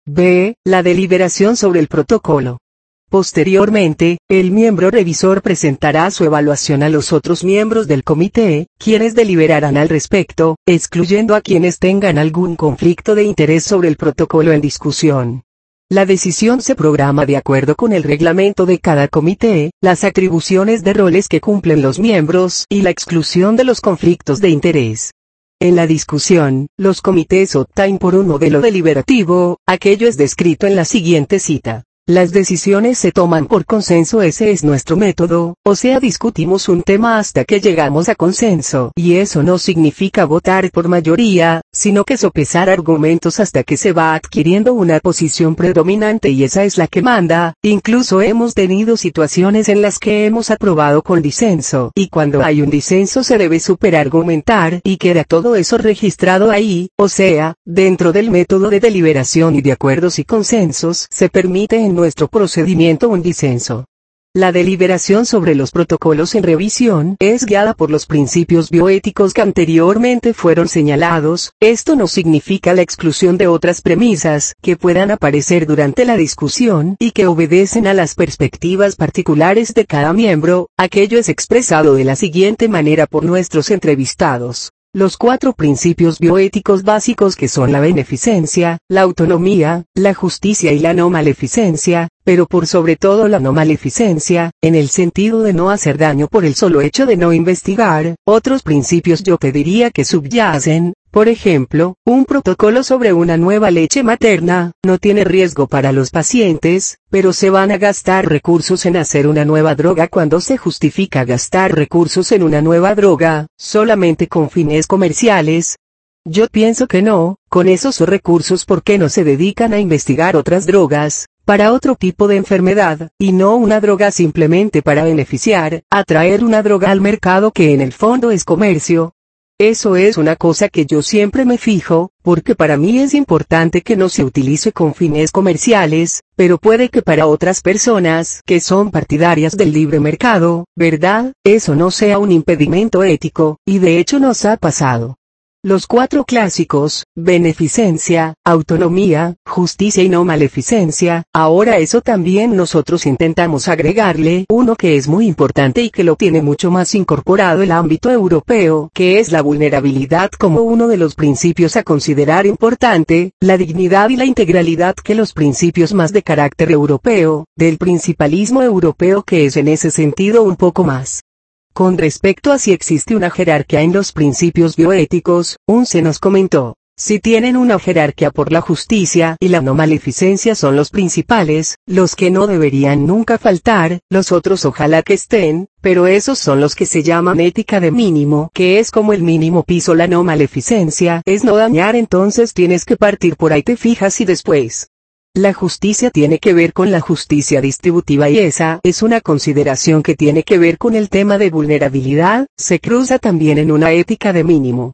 B. La deliberación sobre el protocolo. Posteriormente, el miembro revisor presentará su evaluación a los otros miembros del comité, quienes deliberarán al respecto, excluyendo a quienes tengan algún conflicto de interés sobre el protocolo en discusión. La decisión se programa de acuerdo con el reglamento de cada comité, las atribuciones de roles que cumplen los miembros y la exclusión de los conflictos de interés. En la discusión, los comités optan por un modelo deliberativo, aquello es descrito en la siguiente cita. Las decisiones se toman por consenso, ese es nuestro método, o sea, discutimos un tema hasta que llegamos a consenso, y eso no significa votar por mayoría, sino que sopesar argumentos hasta que se va adquiriendo una posición predominante y esa es la que manda. Incluso hemos tenido situaciones en las que hemos aprobado con disenso, y cuando hay un disenso se debe superargumentar y queda todo eso registrado ahí, o sea, dentro del método de deliberación y de acuerdos y consensos se permite en nuestro procedimiento un disenso. La deliberación sobre los protocolos en revisión es guiada por los principios bioéticos que anteriormente fueron señalados. Esto no significa la exclusión de otras premisas que puedan aparecer durante la discusión y que obedecen a las perspectivas particulares de cada miembro. Aquello es expresado de la siguiente manera por nuestros entrevistados. Los 4 principios bioéticos básicos que son la beneficencia, la autonomía, la justicia y la no maleficencia, pero por sobre todo la no maleficencia, en el sentido de no hacer daño por el solo hecho de no investigar. Otros principios yo te diría que subyacen, por ejemplo, un protocolo sobre una nueva leche materna, no tiene riesgo para los pacientes, pero se van a gastar recursos en hacer una nueva droga cuando se justifica gastar recursos en una nueva droga, solamente con fines comerciales. Yo pienso que no, con esos recursos ¿por qué no se dedican a investigar otras drogas, para otro tipo de enfermedad, y no una droga simplemente para beneficiar, atraer una droga al mercado que en el fondo es comercio? Eso es una cosa que yo siempre me fijo, porque para mí es importante que no se utilice con fines comerciales, pero puede que para otras personas que son partidarias del libre mercado, ¿verdad?, eso no sea un impedimento ético, y de hecho nos ha pasado. Los 4 clásicos, beneficencia, autonomía, justicia y no maleficencia, ahora eso también nosotros intentamos agregarle uno que es muy importante y que lo tiene mucho más incorporado el ámbito europeo, que es la vulnerabilidad como uno de los principios a considerar importante, la dignidad y la integralidad que los principios más de carácter europeo, del principalismo europeo que es en ese sentido un poco más. Con respecto a si existe una jerarquía en los principios bioéticos, se nos comentó, si tienen una jerarquía por la justicia y la no maleficencia son los principales, los que no deberían nunca faltar, los otros ojalá que estén, pero esos son los que se llaman ética de mínimo, que es como el mínimo piso. La no maleficencia es no dañar, entonces tienes que partir por ahí, te fijas, y después la justicia tiene que ver con la justicia distributiva y esa es una consideración que tiene que ver con el tema de vulnerabilidad, se cruza también en una ética de mínimo.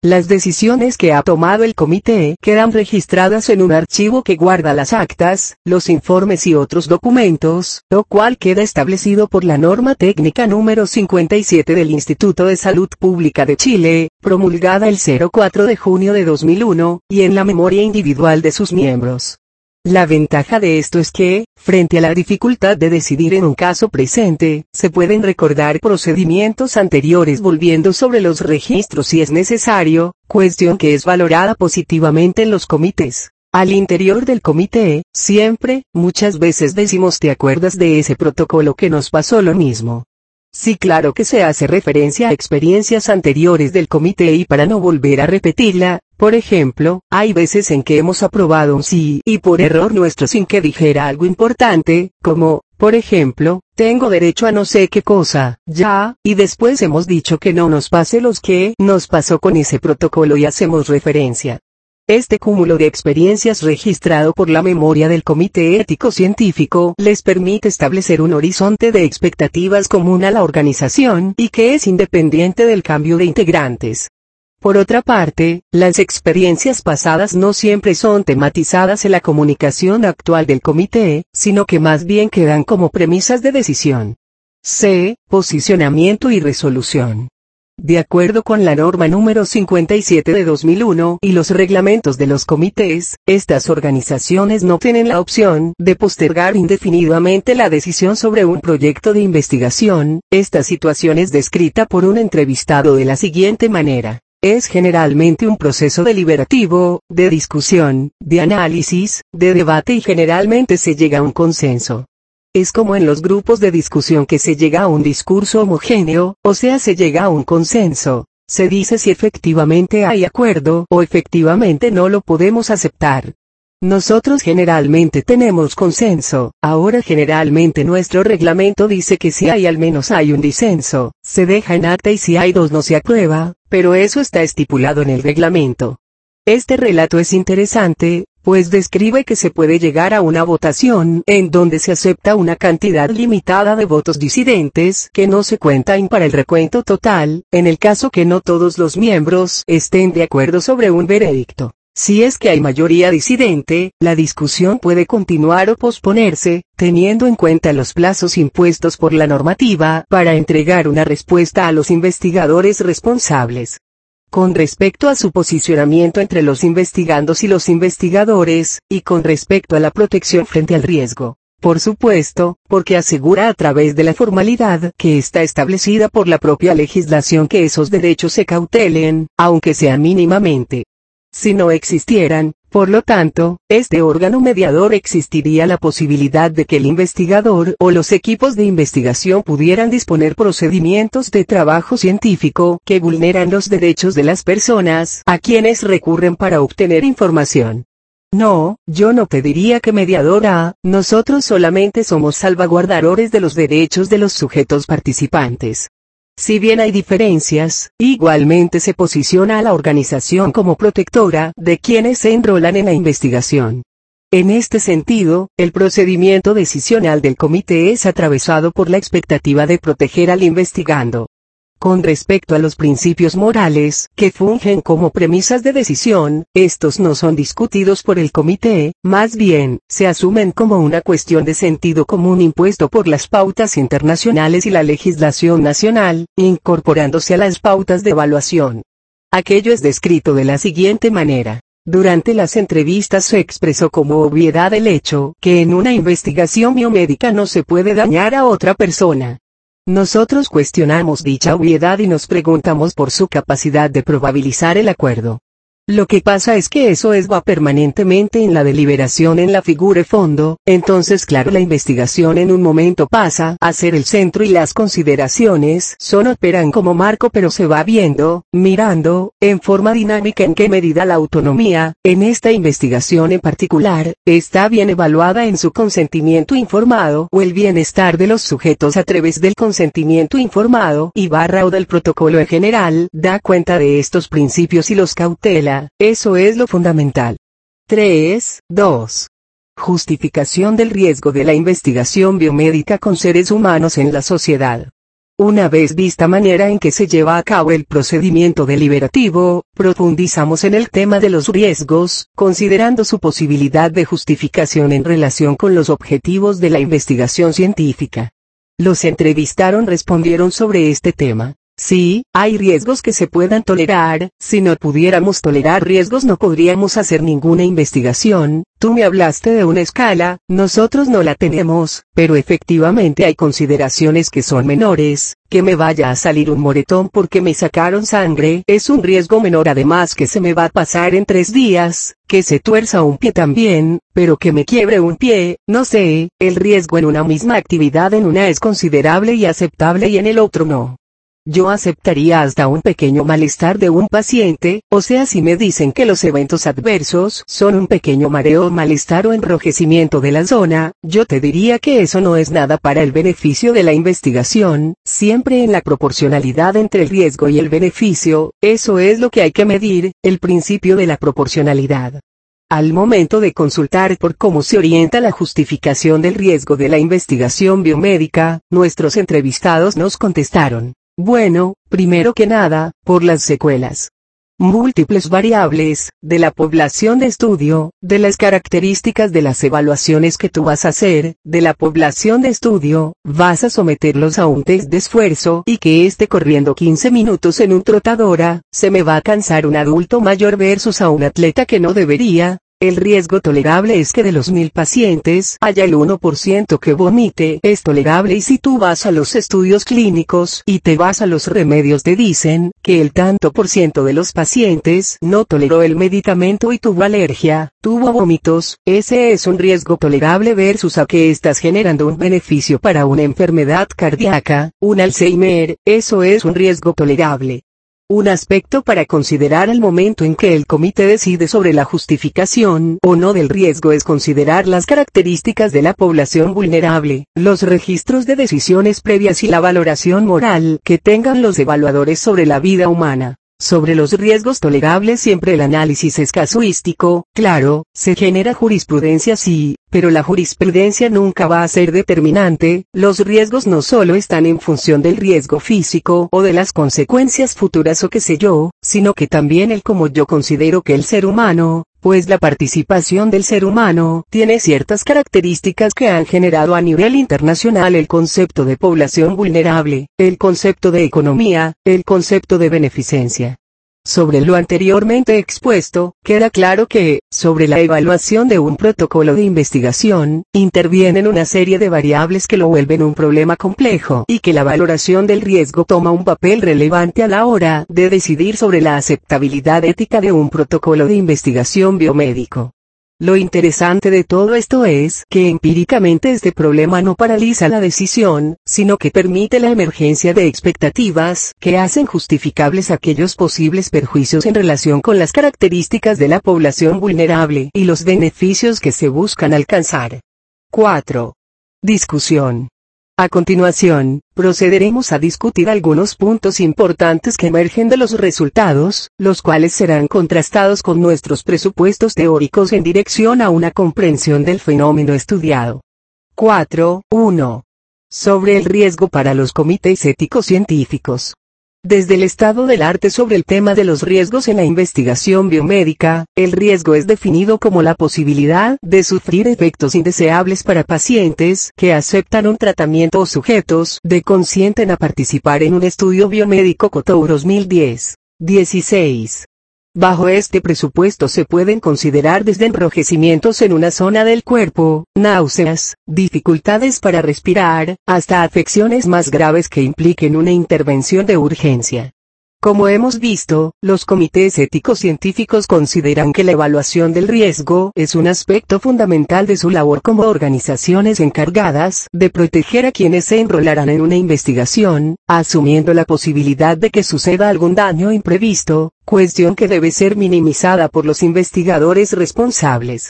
Las decisiones que ha tomado el comité quedan registradas en un archivo que guarda las actas, los informes y otros documentos, lo cual queda establecido por la norma técnica número 57 del Instituto de Salud Pública de Chile, promulgada el 04 de junio de 2001, y en la memoria individual de sus miembros. La ventaja de esto es que, frente a la dificultad de decidir en un caso presente, se pueden recordar procedimientos anteriores volviendo sobre los registros si es necesario, cuestión que es valorada positivamente en los comités. Al interior del comité, siempre, muchas veces decimos ¿te acuerdas de ese protocolo que nos pasó lo mismo? Sí, claro que se hace referencia a experiencias anteriores del comité y para no volver a repetirla, por ejemplo, hay veces en que hemos aprobado un sí y por error nuestro sin que dijera algo importante, como, por ejemplo, tengo derecho a no sé qué cosa, ya, y después hemos dicho que no nos pase los que nos pasó con ese protocolo y hacemos referencia. Este cúmulo de experiencias registrado por la memoria del Comité Ético Científico les permite establecer un horizonte de expectativas común a la organización y que es independiente del cambio de integrantes. Por otra parte, las experiencias pasadas no siempre son tematizadas en la comunicación actual del comité, sino que más bien quedan como premisas de decisión. C. Posicionamiento y resolución. De acuerdo con la norma número 57 de 2001 y los reglamentos de los comités, estas organizaciones no tienen la opción de postergar indefinidamente la decisión sobre un proyecto de investigación. Esta situación es descrita por un entrevistado de la siguiente manera. Es generalmente un proceso deliberativo, de discusión, de análisis, de debate y generalmente se llega a un consenso. Es como en los grupos de discusión que se llega a un discurso homogéneo, o sea se llega a un consenso. Se dice si efectivamente hay acuerdo o efectivamente no lo podemos aceptar. Nosotros generalmente tenemos consenso, ahora generalmente nuestro reglamento dice que si hay al menos hay un disenso, se deja en acta y si hay dos no se aprueba, pero eso está estipulado en el reglamento. Este relato es interesante, pues describe que se puede llegar a una votación en donde se acepta una cantidad limitada de votos disidentes que no se cuentan para el recuento total, en el caso que no todos los miembros estén de acuerdo sobre un veredicto. Si es que hay mayoría disidente, la discusión puede continuar o posponerse, teniendo en cuenta los plazos impuestos por la normativa para entregar una respuesta a los investigadores responsables. Con respecto a su posicionamiento entre los investigandos y los investigadores, y con respecto a la protección frente al riesgo. Por supuesto, porque asegura a través de la formalidad que está establecida por la propia legislación que esos derechos se cautelen, aunque sea mínimamente. Si no existieran, por lo tanto, este órgano mediador existiría la posibilidad de que el investigador o los equipos de investigación pudieran disponer procedimientos de trabajo científico que vulneran los derechos de las personas a quienes recurren para obtener información. No, yo no pediría que mediador A, nosotros solamente somos salvaguardadores de los derechos de los sujetos participantes. Si bien hay diferencias, igualmente se posiciona a la organización como protectora de quienes se enrolan en la investigación. En este sentido, el procedimiento decisional del comité es atravesado por la expectativa de proteger al investigando. Con respecto a los principios morales que fungen como premisas de decisión, estos no son discutidos por el comité, más bien, se asumen como una cuestión de sentido común impuesto por las pautas internacionales y la legislación nacional, incorporándose a las pautas de evaluación. Aquello es descrito de la siguiente manera. Durante las entrevistas se expresó como obviedad el hecho que en una investigación biomédica no se puede dañar a otra persona. Nosotros cuestionamos dicha obviedad y nos preguntamos por su capacidad de probabilizar el acuerdo. Lo que pasa es que eso va permanentemente en la deliberación en la figura fondo, entonces claro la investigación en un momento pasa a ser el centro y las consideraciones operan como marco pero se va viendo, mirando, en forma dinámica en qué medida la autonomía, en esta investigación en particular, está bien evaluada en su consentimiento informado o el bienestar de los sujetos a través del consentimiento informado o del protocolo en general, da cuenta de estos principios y los cautela. Eso es lo fundamental. 3.2. Justificación del riesgo de la investigación biomédica con seres humanos en la sociedad. Una vez vista manera en que se lleva a cabo el procedimiento deliberativo, profundizamos en el tema de los riesgos, considerando su posibilidad de justificación en relación con los objetivos de la investigación científica. Los entrevistados respondieron sobre este tema. Sí, hay riesgos que se puedan tolerar. Si no pudiéramos tolerar riesgos no podríamos hacer ninguna investigación. Tú me hablaste de una escala, nosotros no la tenemos, pero efectivamente hay consideraciones que son menores. Que me vaya a salir un moretón porque me sacaron sangre es un riesgo menor, además que se me va a pasar en 3 días, que se tuerza un pie también, pero que me quiebre un pie, no sé, el riesgo en una misma actividad en una es considerable y aceptable y en el otro no. Yo aceptaría hasta un pequeño malestar de un paciente, o sea, si me dicen que los eventos adversos son un pequeño mareo, malestar o enrojecimiento de la zona, yo te diría que eso no es nada para el beneficio de la investigación, siempre en la proporcionalidad entre el riesgo y el beneficio, eso es lo que hay que medir, el principio de la proporcionalidad. Al momento de consultar por cómo se orienta la justificación del riesgo de la investigación biomédica, nuestros entrevistados nos contestaron. Bueno, primero que nada, por las secuelas múltiples variables, de la población de estudio, de las características de las evaluaciones que tú vas a hacer, de la población de estudio, vas a someterlos a un test de esfuerzo y que esté corriendo 15 minutos en un trotadora, se me va a cansar un adulto mayor versus a un atleta que no debería. El riesgo tolerable es que de los 1000 pacientes haya el 1% que vomite, es tolerable, y si tú vas a los estudios clínicos y te vas a los remedios te dicen que el tanto por ciento de los pacientes no toleró el medicamento y tuvo alergia, tuvo vómitos, ese es un riesgo tolerable versus a que estás generando un beneficio para una enfermedad cardíaca, un Alzheimer, eso es un riesgo tolerable. Un aspecto para considerar al momento en que el comité decide sobre la justificación o no del riesgo es considerar las características de la población vulnerable, los registros de decisiones previas y la valoración moral que tengan los evaluadores sobre la vida humana. Sobre los riesgos tolerables siempre el análisis es casuístico, claro, se genera jurisprudencia sí, pero la jurisprudencia nunca va a ser determinante, los riesgos no solo están en función del riesgo físico o de las consecuencias futuras o qué sé yo, sino que también el cómo yo considero que el ser humano, pues la participación del ser humano tiene ciertas características que han generado a nivel internacional el concepto de población vulnerable, el concepto de economía, el concepto de beneficencia. Sobre lo anteriormente expuesto, queda claro que, sobre la evaluación de un protocolo de investigación, intervienen una serie de variables que lo vuelven un problema complejo, y que la valoración del riesgo toma un papel relevante a la hora de decidir sobre la aceptabilidad ética de un protocolo de investigación biomédico. Lo interesante de todo esto es que empíricamente este problema no paraliza la decisión, sino que permite la emergencia de expectativas que hacen justificables aquellos posibles perjuicios en relación con las características de la población vulnerable y los beneficios que se buscan alcanzar. 4. Discusión. A continuación, procederemos a discutir algunos puntos importantes que emergen de los resultados, los cuales serán contrastados con nuestros presupuestos teóricos en dirección a una comprensión del fenómeno estudiado. 4.1. Sobre el riesgo para los comités éticos científicos. Desde el estado del arte sobre el tema de los riesgos en la investigación biomédica, el riesgo es definido como la posibilidad de sufrir efectos indeseables para pacientes que aceptan un tratamiento o sujetos que consienten a participar en un estudio biomédico Cotou 2010. 16. Bajo este presupuesto se pueden considerar desde enrojecimientos en una zona del cuerpo, náuseas, dificultades para respirar, hasta afecciones más graves que impliquen una intervención de urgencia. Como hemos visto, los comités éticos científicos consideran que la evaluación del riesgo es un aspecto fundamental de su labor como organizaciones encargadas de proteger a quienes se enrolarán en una investigación, asumiendo la posibilidad de que suceda algún daño imprevisto, cuestión que debe ser minimizada por los investigadores responsables.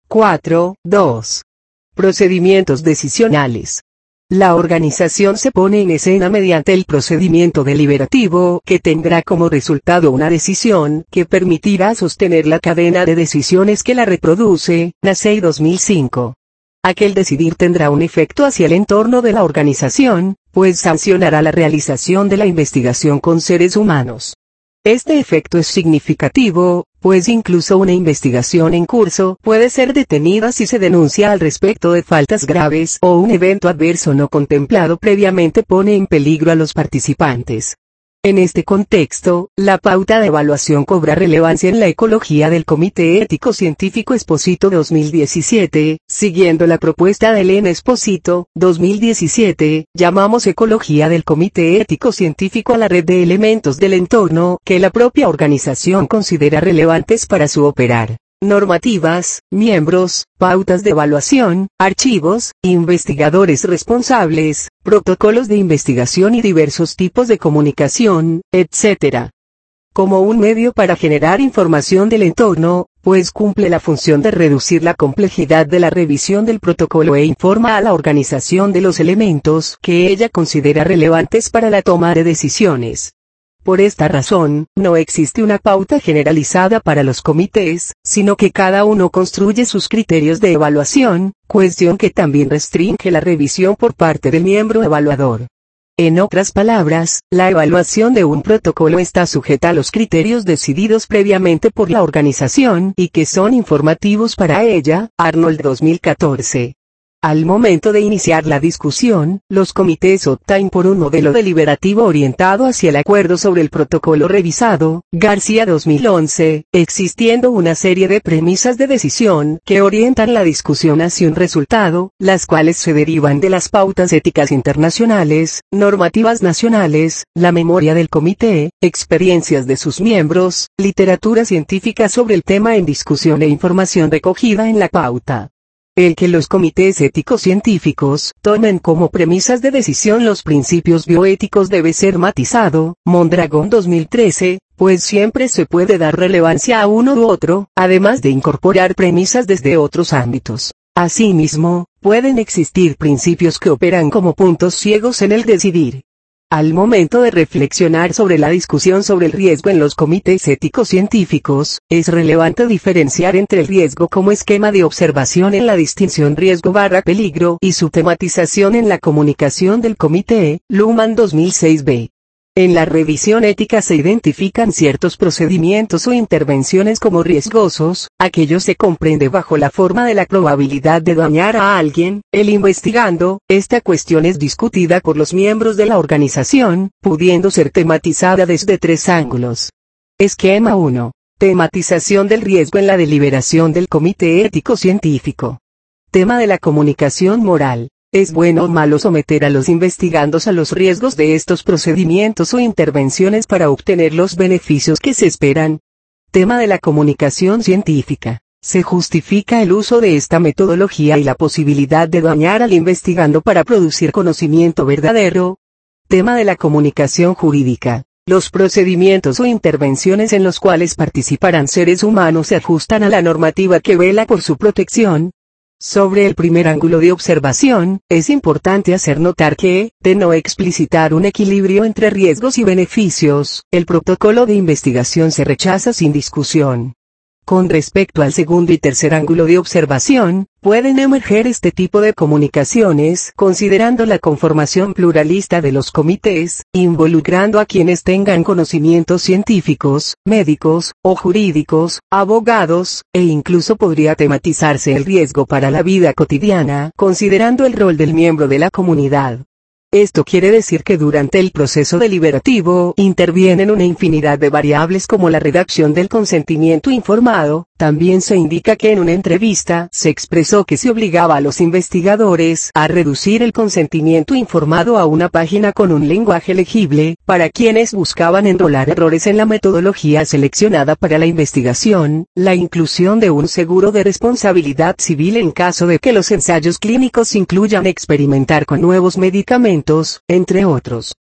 4.2. Procedimientos decisionales. La organización se pone en escena mediante el procedimiento deliberativo que tendrá como resultado una decisión que permitirá sostener la cadena de decisiones que la reproduce, Nassei 2005. Aquel decidir tendrá un efecto hacia el entorno de la organización, pues sancionará la realización de la investigación con seres humanos. Este efecto es significativo, pues incluso una investigación en curso puede ser detenida si se denuncia al respecto de faltas graves o un evento adverso no contemplado previamente pone en peligro a los participantes. En este contexto, la pauta de evaluación cobra relevancia en la ecología del Comité Ético Científico Esposito 2017, siguiendo la propuesta de Elena Esposito, 2017, llamamos ecología del Comité Ético Científico a la red de elementos del entorno que la propia organización considera relevantes para su operar. Normativas, miembros, pautas de evaluación, archivos, investigadores responsables, protocolos de investigación y diversos tipos de comunicación, etc. Como un medio para generar información del entorno, pues cumple la función de reducir la complejidad de la revisión del protocolo e informa a la organización de los elementos que ella considera relevantes para la toma de decisiones. Por esta razón, no existe una pauta generalizada para los comités, sino que cada uno construye sus criterios de evaluación, cuestión que también restringe la revisión por parte del miembro evaluador. En otras palabras, la evaluación de un protocolo está sujeta a los criterios decididos previamente por la organización y que son informativos para ella, Arnold 2014. Al momento de iniciar la discusión, los comités optan por un modelo deliberativo orientado hacia el acuerdo sobre el protocolo revisado, García 2011, existiendo una serie de premisas de decisión que orientan la discusión hacia un resultado, las cuales se derivan de las pautas éticas internacionales, normativas nacionales, la memoria del comité, experiencias de sus miembros, literatura científica sobre el tema en discusión e información recogida en la pauta. El que los comités éticos científicos tomen como premisas de decisión los principios bioéticos debe ser matizado, Mondragón 2013, pues siempre se puede dar relevancia a uno u otro, además de incorporar premisas desde otros ámbitos. Asimismo, pueden existir principios que operan como puntos ciegos en el decidir. Al momento de reflexionar sobre la discusión sobre el riesgo en los comités éticos científicos, es relevante diferenciar entre el riesgo como esquema de observación en la distinción riesgo/peligro y su tematización en la comunicación del comité, Luhmann 2006b. En la revisión ética se identifican ciertos procedimientos o intervenciones como riesgosos, aquello se comprende bajo la forma de la probabilidad de dañar a alguien, el investigando, esta cuestión es discutida por los miembros de la organización, pudiendo ser tematizada desde 3 ángulos. Esquema 1. Tematización del riesgo en la deliberación del Comité Ético Científico. Tema de la comunicación moral. ¿Es bueno o malo someter a los investigandos a los riesgos de estos procedimientos o intervenciones para obtener los beneficios que se esperan? Tema de la comunicación científica. ¿Se justifica el uso de esta metodología y la posibilidad de dañar al investigando para producir conocimiento verdadero? Tema de la comunicación jurídica. Los procedimientos o intervenciones en los cuales participarán seres humanos se ajustan a la normativa que vela por su protección. Sobre el primer ángulo de observación, es importante hacer notar que, de no explicitar un equilibrio entre riesgos y beneficios, el protocolo de investigación se rechaza sin discusión. Con respecto al segundo y tercer ángulo de observación, pueden emerger este tipo de comunicaciones considerando la conformación pluralista de los comités, involucrando a quienes tengan conocimientos científicos, médicos, o jurídicos, abogados, e incluso podría tematizarse el riesgo para la vida cotidiana, considerando el rol del miembro de la comunidad. Esto quiere decir que durante el proceso deliberativo intervienen una infinidad de variables como la redacción del consentimiento informado. También se indica que en una entrevista se expresó que se obligaba a los investigadores a reducir el consentimiento informado a una página con un lenguaje legible, para quienes buscaban enrolar errores en la metodología seleccionada para la investigación, la inclusión de un seguro de responsabilidad civil en caso de que los ensayos clínicos incluyan experimentar con nuevos medicamentos, entre otros.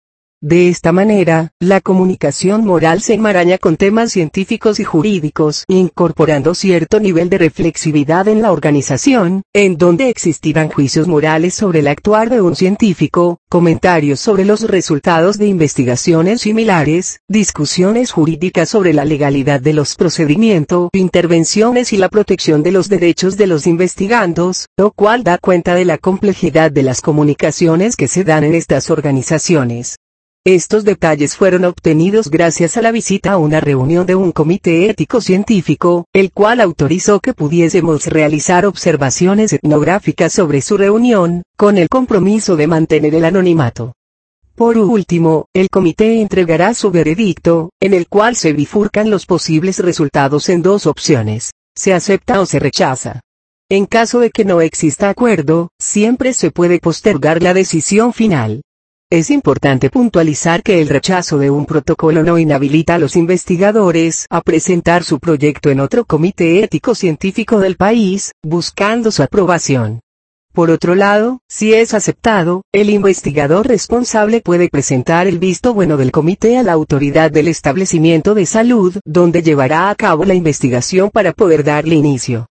De esta manera, la comunicación moral se enmaraña con temas científicos y jurídicos, incorporando cierto nivel de reflexividad en la organización, en donde existirán juicios morales sobre el actuar de un científico, comentarios sobre los resultados de investigaciones similares, discusiones jurídicas sobre la legalidad de los procedimientos, intervenciones y la protección de los derechos de los investigandos, lo cual da cuenta de la complejidad de las comunicaciones que se dan en estas organizaciones. Estos detalles fueron obtenidos gracias a la visita a una reunión de un comité ético-científico, el cual autorizó que pudiésemos realizar observaciones etnográficas sobre su reunión, con el compromiso de mantener el anonimato. Por último, el comité entregará su veredicto, en el cual se bifurcan los posibles resultados en dos opciones: se acepta o se rechaza. En caso de que no exista acuerdo, siempre se puede postergar la decisión final. Es importante puntualizar que el rechazo de un protocolo no inhabilita a los investigadores a presentar su proyecto en otro comité ético-científico del país, buscando su aprobación. Por otro lado, si es aceptado, el investigador responsable puede presentar el visto bueno del comité a la autoridad del establecimiento de salud, donde llevará a cabo la investigación para poder darle inicio.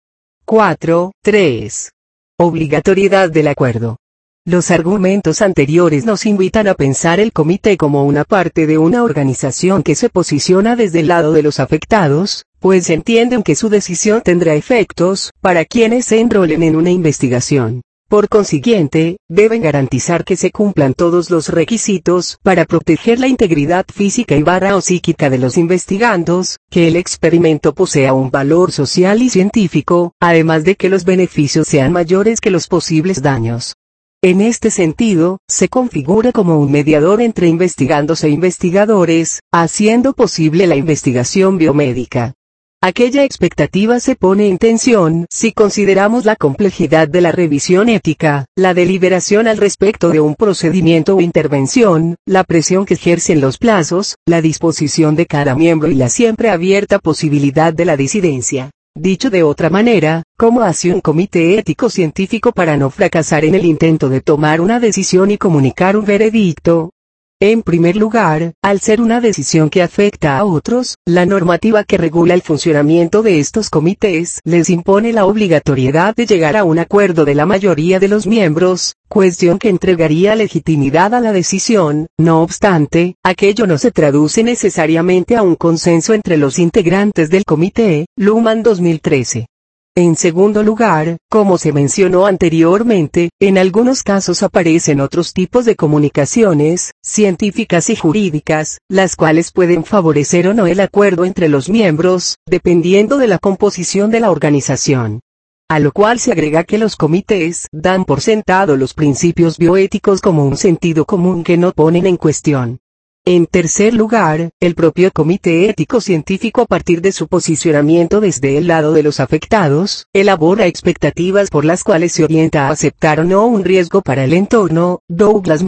4.3. Obligatoriedad del acuerdo. Los argumentos anteriores nos invitan a pensar el comité como una parte de una organización que se posiciona desde el lado de los afectados, pues entienden que su decisión tendrá efectos para quienes se enrolen en una investigación. Por consiguiente, deben garantizar que se cumplan todos los requisitos para proteger la integridad física y o psíquica de los investigandos, que el experimento posea un valor social y científico, además de que los beneficios sean mayores que los posibles daños. En este sentido, se configura como un mediador entre investigandos e investigadores, haciendo posible la investigación biomédica. Aquella expectativa se pone en tensión si consideramos la complejidad de la revisión ética, la deliberación al respecto de un procedimiento o intervención, la presión que ejercen los plazos, la disposición de cada miembro y la siempre abierta posibilidad de la disidencia. Dicho de otra manera, ¿cómo hace un comité ético-científico para no fracasar en el intento de tomar una decisión y comunicar un veredicto? En primer lugar, al ser una decisión que afecta a otros, la normativa que regula el funcionamiento de estos comités les impone la obligatoriedad de llegar a un acuerdo de la mayoría de los miembros, cuestión que entregaría legitimidad a la decisión. No obstante, aquello no se traduce necesariamente a un consenso entre los integrantes del comité. Luhmann 2013. En segundo lugar, como se mencionó anteriormente, en algunos casos aparecen otros tipos de comunicaciones, científicas y jurídicas, las cuales pueden favorecer o no el acuerdo entre los miembros, dependiendo de la composición de la organización. A lo cual se agrega que los comités dan por sentado los principios bioéticos como un sentido común que no ponen en cuestión. En tercer lugar, el propio comité ético-científico, a partir de su posicionamiento desde el lado de los afectados, elabora expectativas por las cuales se orienta a aceptar o no un riesgo para el entorno. Douglas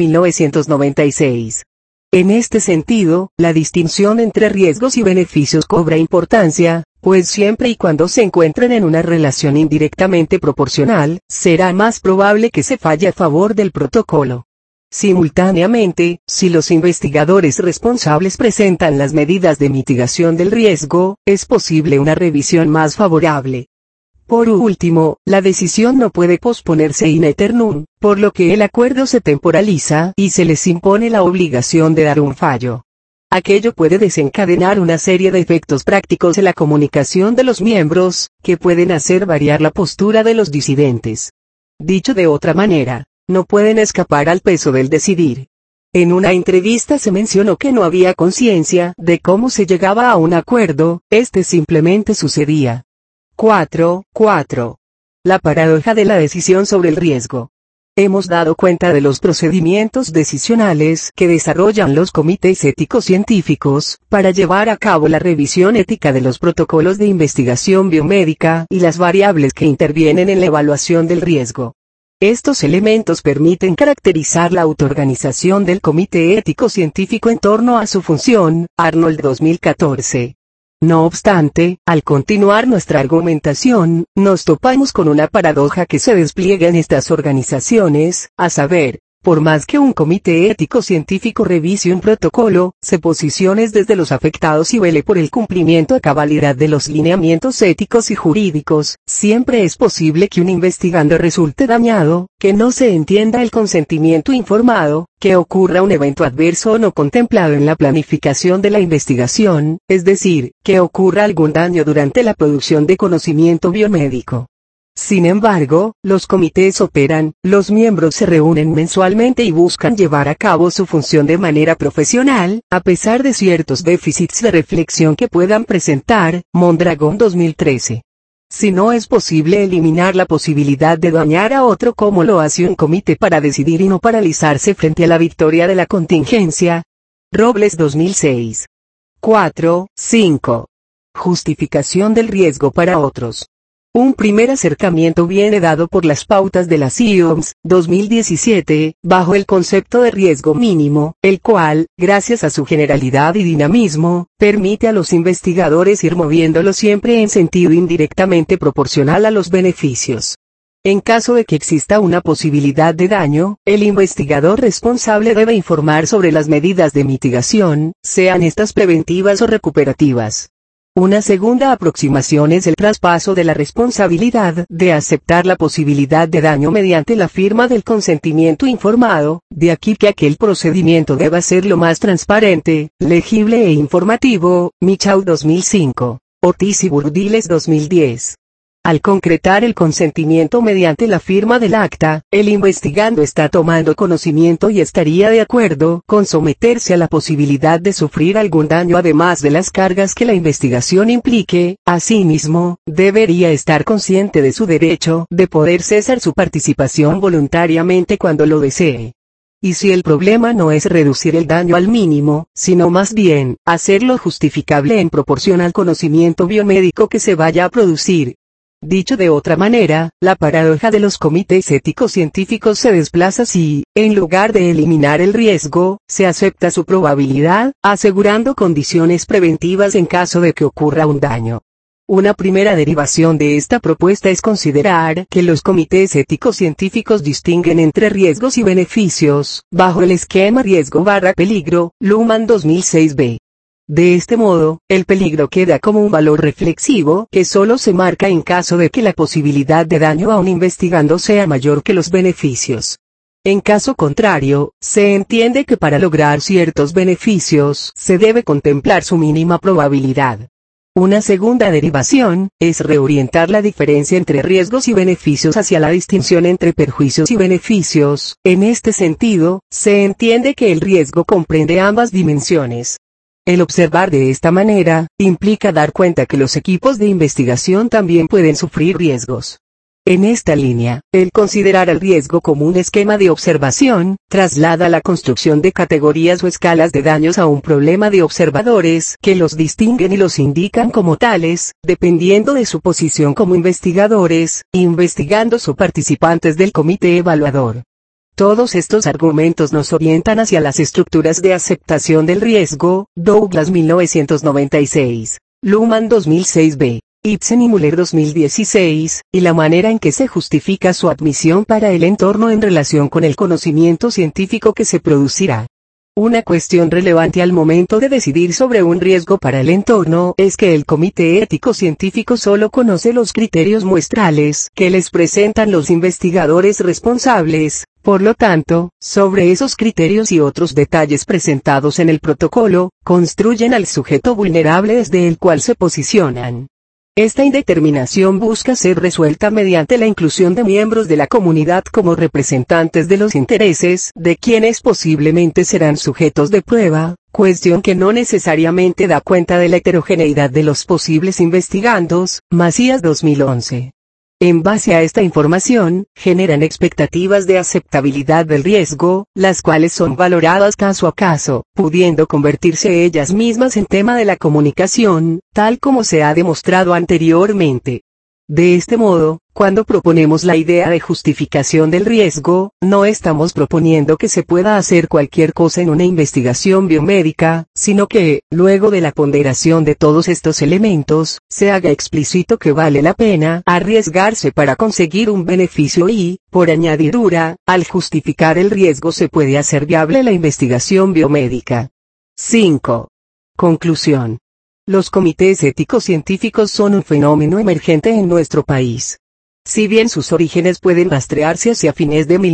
1996. En este sentido, la distinción entre riesgos y beneficios cobra importancia, pues siempre y cuando se encuentren en una relación indirectamente proporcional, será más probable que se falle a favor del protocolo. Simultáneamente, si los investigadores responsables presentan las medidas de mitigación del riesgo, es posible una revisión más favorable. Por último, la decisión no puede posponerse in aeternum, por lo que el acuerdo se temporaliza y se les impone la obligación de dar un fallo. Aquello puede desencadenar una serie de efectos prácticos en la comunicación de los miembros, que pueden hacer variar la postura de los disidentes. Dicho de otra manera, no pueden escapar al peso del decidir. En una entrevista se mencionó que no había conciencia de cómo se llegaba a un acuerdo, este simplemente sucedía. 4.4. La paradoja de la decisión sobre el riesgo. Hemos dado cuenta de los procedimientos decisionales que desarrollan los comités éticos científicos para llevar a cabo la revisión ética de los protocolos de investigación biomédica y las variables que intervienen en la evaluación del riesgo. Estos elementos permiten caracterizar la autoorganización del comité ético científico en torno a su función. Arnold 2014. No obstante, al continuar nuestra argumentación, nos topamos con una paradoja que se despliega en estas organizaciones, a saber, por más que un comité ético-científico revise un protocolo, se posicione desde los afectados y vele por el cumplimiento a cabalidad de los lineamientos éticos y jurídicos, siempre es posible que un investigando resulte dañado, que no se entienda el consentimiento informado, que ocurra un evento adverso no contemplado en la planificación de la investigación, es decir, que ocurra algún daño durante la producción de conocimiento biomédico. Sin embargo, los comités operan, los miembros se reúnen mensualmente y buscan llevar a cabo su función de manera profesional, a pesar de ciertos déficits de reflexión que puedan presentar. Mondragón 2013. Si no es posible eliminar la posibilidad de dañar a otro como lo hace un comité para decidir y no paralizarse frente a la victoria de la contingencia. Robles 2006. 4, 5. Justificación del riesgo para otros. Un primer acercamiento viene dado por las pautas de la CIOMS, 2017, bajo el concepto de riesgo mínimo, el cual, gracias a su generalidad y dinamismo, permite a los investigadores ir moviéndolo siempre en sentido indirectamente proporcional a los beneficios. En caso de que exista una posibilidad de daño, el investigador responsable debe informar sobre las medidas de mitigación, sean estas preventivas o recuperativas. Una segunda aproximación es el traspaso de la responsabilidad de aceptar la posibilidad de daño mediante la firma del consentimiento informado, de aquí que aquel procedimiento deba ser lo más transparente, legible e informativo. Michaud 2005, Ortiz y Burdiles 2010. Al concretar el consentimiento mediante la firma del acta, el investigando está tomando conocimiento y estaría de acuerdo con someterse a la posibilidad de sufrir algún daño además de las cargas que la investigación implique. Asimismo, debería estar consciente de su derecho de poder cesar su participación voluntariamente cuando lo desee. Y si el problema no es reducir el daño al mínimo, sino más bien, hacerlo justificable en proporción al conocimiento biomédico que se vaya a producir. Dicho de otra manera, la paradoja de los comités éticos científicos se desplaza si, en lugar de eliminar el riesgo, se acepta su probabilidad, asegurando condiciones preventivas en caso de que ocurra un daño. Una primera derivación de esta propuesta es considerar que los comités éticos científicos distinguen entre riesgos y beneficios, bajo el esquema riesgo/peligro, Luhmann 2006b. De este modo, el peligro queda como un valor reflexivo que solo se marca en caso de que la posibilidad de daño a un investigando sea mayor que los beneficios. En caso contrario, se entiende que para lograr ciertos beneficios se debe contemplar su mínima probabilidad. Una segunda derivación es reorientar la diferencia entre riesgos y beneficios hacia la distinción entre perjuicios y beneficios. En este sentido, se entiende que el riesgo comprende ambas dimensiones. El observar de esta manera, implica dar cuenta que los equipos de investigación también pueden sufrir riesgos. En esta línea, el considerar el riesgo como un esquema de observación, traslada la construcción de categorías o escalas de daños a un problema de observadores que los distinguen y los indican como tales, dependiendo de su posición como investigadores, investigandos o participantes del comité evaluador. Todos estos argumentos nos orientan hacia las estructuras de aceptación del riesgo. Douglas 1996, Luhmann 2006b, Ibsen y Müller 2016, y la manera en que se justifica su admisión para el entorno en relación con el conocimiento científico que se producirá. Una cuestión relevante al momento de decidir sobre un riesgo para el entorno es que el comité ético científico solo conoce los criterios muestrales que les presentan los investigadores responsables. Por lo tanto, sobre esos criterios y otros detalles presentados en el protocolo, construyen al sujeto vulnerable desde el cual se posicionan. Esta indeterminación busca ser resuelta mediante la inclusión de miembros de la comunidad como representantes de los intereses de quienes posiblemente serán sujetos de prueba, cuestión que no necesariamente da cuenta de la heterogeneidad de los posibles investigandos. Macías 2011. En base a esta información, generan expectativas de aceptabilidad del riesgo, las cuales son valoradas caso a caso, pudiendo convertirse ellas mismas en tema de la comunicación, tal como se ha demostrado anteriormente. De este modo, Cuando proponemos la idea de justificación del riesgo, no estamos proponiendo que se pueda hacer cualquier cosa en una investigación biomédica, sino que, luego de la ponderación de todos estos elementos, se haga explícito que vale la pena arriesgarse para conseguir un beneficio y, por añadidura, al justificar el riesgo se puede hacer viable la investigación biomédica. 5. Conclusión. Los comités éticos científicos son un fenómeno emergente en nuestro país. Si bien sus orígenes pueden rastrearse hacia fines de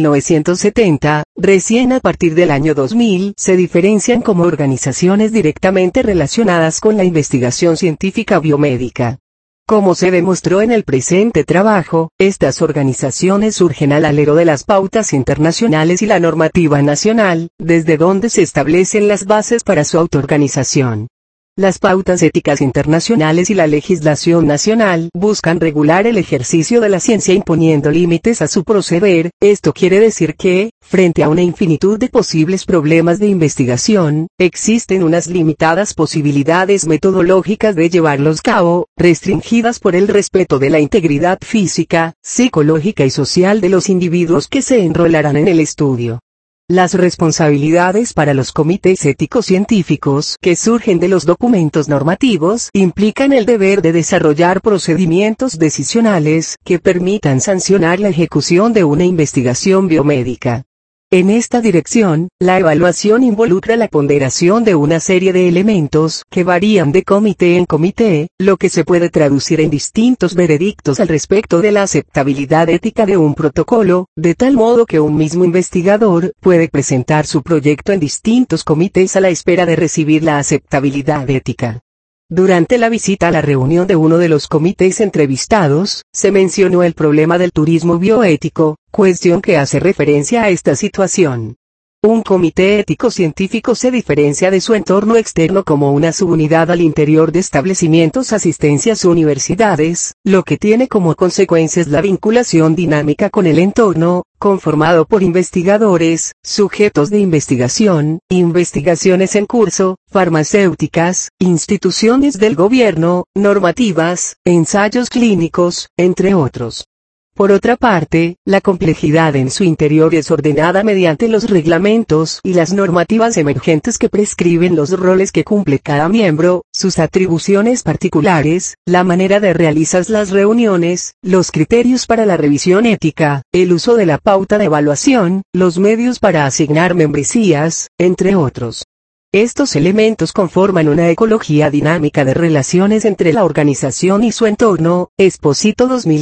1970, recién a partir del año 2000 se diferencian como organizaciones directamente relacionadas con la investigación científica biomédica. Como se demostró en el presente trabajo, estas organizaciones surgen al alero de las pautas internacionales y la normativa nacional, desde donde se establecen las bases para su autoorganización. Las pautas éticas internacionales y la legislación nacional buscan regular el ejercicio de la ciencia imponiendo límites a su proceder. Esto quiere decir que, frente a una infinitud de posibles problemas de investigación, existen unas limitadas posibilidades metodológicas de llevarlos a cabo, restringidas por el respeto de la integridad física, psicológica y social de los individuos que se enrolarán en el estudio. Las responsabilidades para los comités éticos científicos que surgen de los documentos normativos implican el deber de desarrollar procedimientos decisionales que permitan sancionar la ejecución de una investigación biomédica. En esta dirección, la evaluación involucra la ponderación de una serie de elementos que varían de comité en comité, lo que se puede traducir en distintos veredictos al respecto de la aceptabilidad ética de un protocolo, de tal modo que un mismo investigador puede presentar su proyecto en distintos comités a la espera de recibir la aceptabilidad ética. Durante la visita a la reunión de uno de los comités entrevistados, se mencionó el problema del turismo bioético, cuestión que hace referencia a esta situación. Un comité ético científico se diferencia de su entorno externo como una subunidad al interior de establecimientos asistencias universidades, lo que tiene como consecuencias la vinculación dinámica con el entorno, conformado por investigadores, sujetos de investigación, investigaciones en curso, farmacéuticas, instituciones del gobierno, normativas, ensayos clínicos, entre otros. Por otra parte, la complejidad en su interior es ordenada mediante los reglamentos y las normativas emergentes que prescriben los roles que cumple cada miembro, sus atribuciones particulares, la manera de realizar las reuniones, los criterios para la revisión ética, el uso de la pauta de evaluación, los medios para asignar membresías, entre otros. Estos elementos conforman una ecología dinámica de relaciones entre la organización y su entorno, Esposito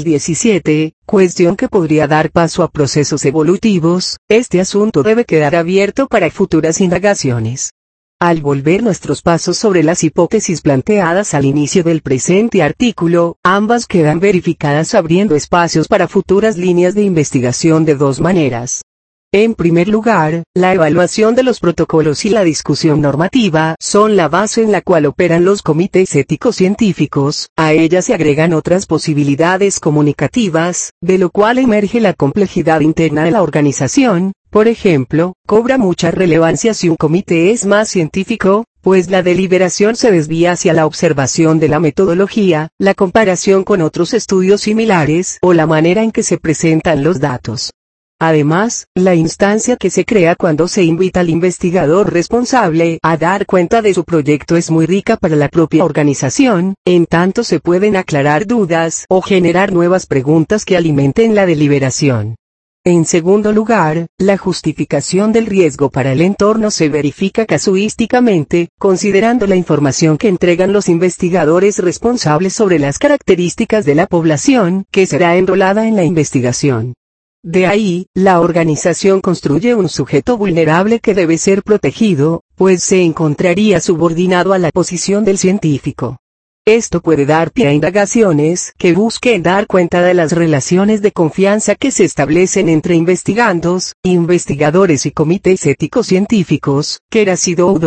2017, cuestión que podría dar paso a procesos evolutivos. Este asunto debe quedar abierto para futuras indagaciones. Al volver nuestros pasos sobre las hipótesis planteadas al inicio del presente artículo, ambas quedan verificadas abriendo espacios para futuras líneas de investigación de dos maneras. En primer lugar, la evaluación de los protocolos y la discusión normativa son la base en la cual operan los comités éticos científicos. A ellas se agregan otras posibilidades comunicativas, de lo cual emerge la complejidad interna de la organización. Por ejemplo, cobra mucha relevancia si un comité es más científico, pues la deliberación se desvía hacia la observación de la metodología, la comparación con otros estudios similares o la manera en que se presentan los datos. Además, la instancia que se crea cuando se invita al investigador responsable a dar cuenta de su proyecto es muy rica para la propia organización, en tanto se pueden aclarar dudas o generar nuevas preguntas que alimenten la deliberación. En segundo lugar, la justificación del riesgo para el entorno se verifica casuísticamente, considerando la información que entregan los investigadores responsables sobre las características de la población que será enrolada en la investigación. De ahí, la organización construye un sujeto vulnerable que debe ser protegido, pues se encontraría subordinado a la posición del científico. Esto puede dar pie a indagaciones que busquen dar cuenta de las relaciones de confianza que se establecen entre investigandos, investigadores y comités éticos científicos, Querasido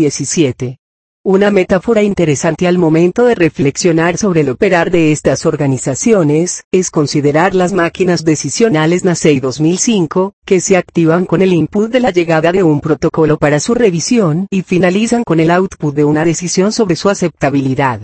2017. Una metáfora interesante al momento de reflexionar sobre el operar de estas organizaciones, es considerar las máquinas decisionales NACEI 2005, que se activan con el input de la llegada de un protocolo para su revisión y finalizan con el output de una decisión sobre su aceptabilidad.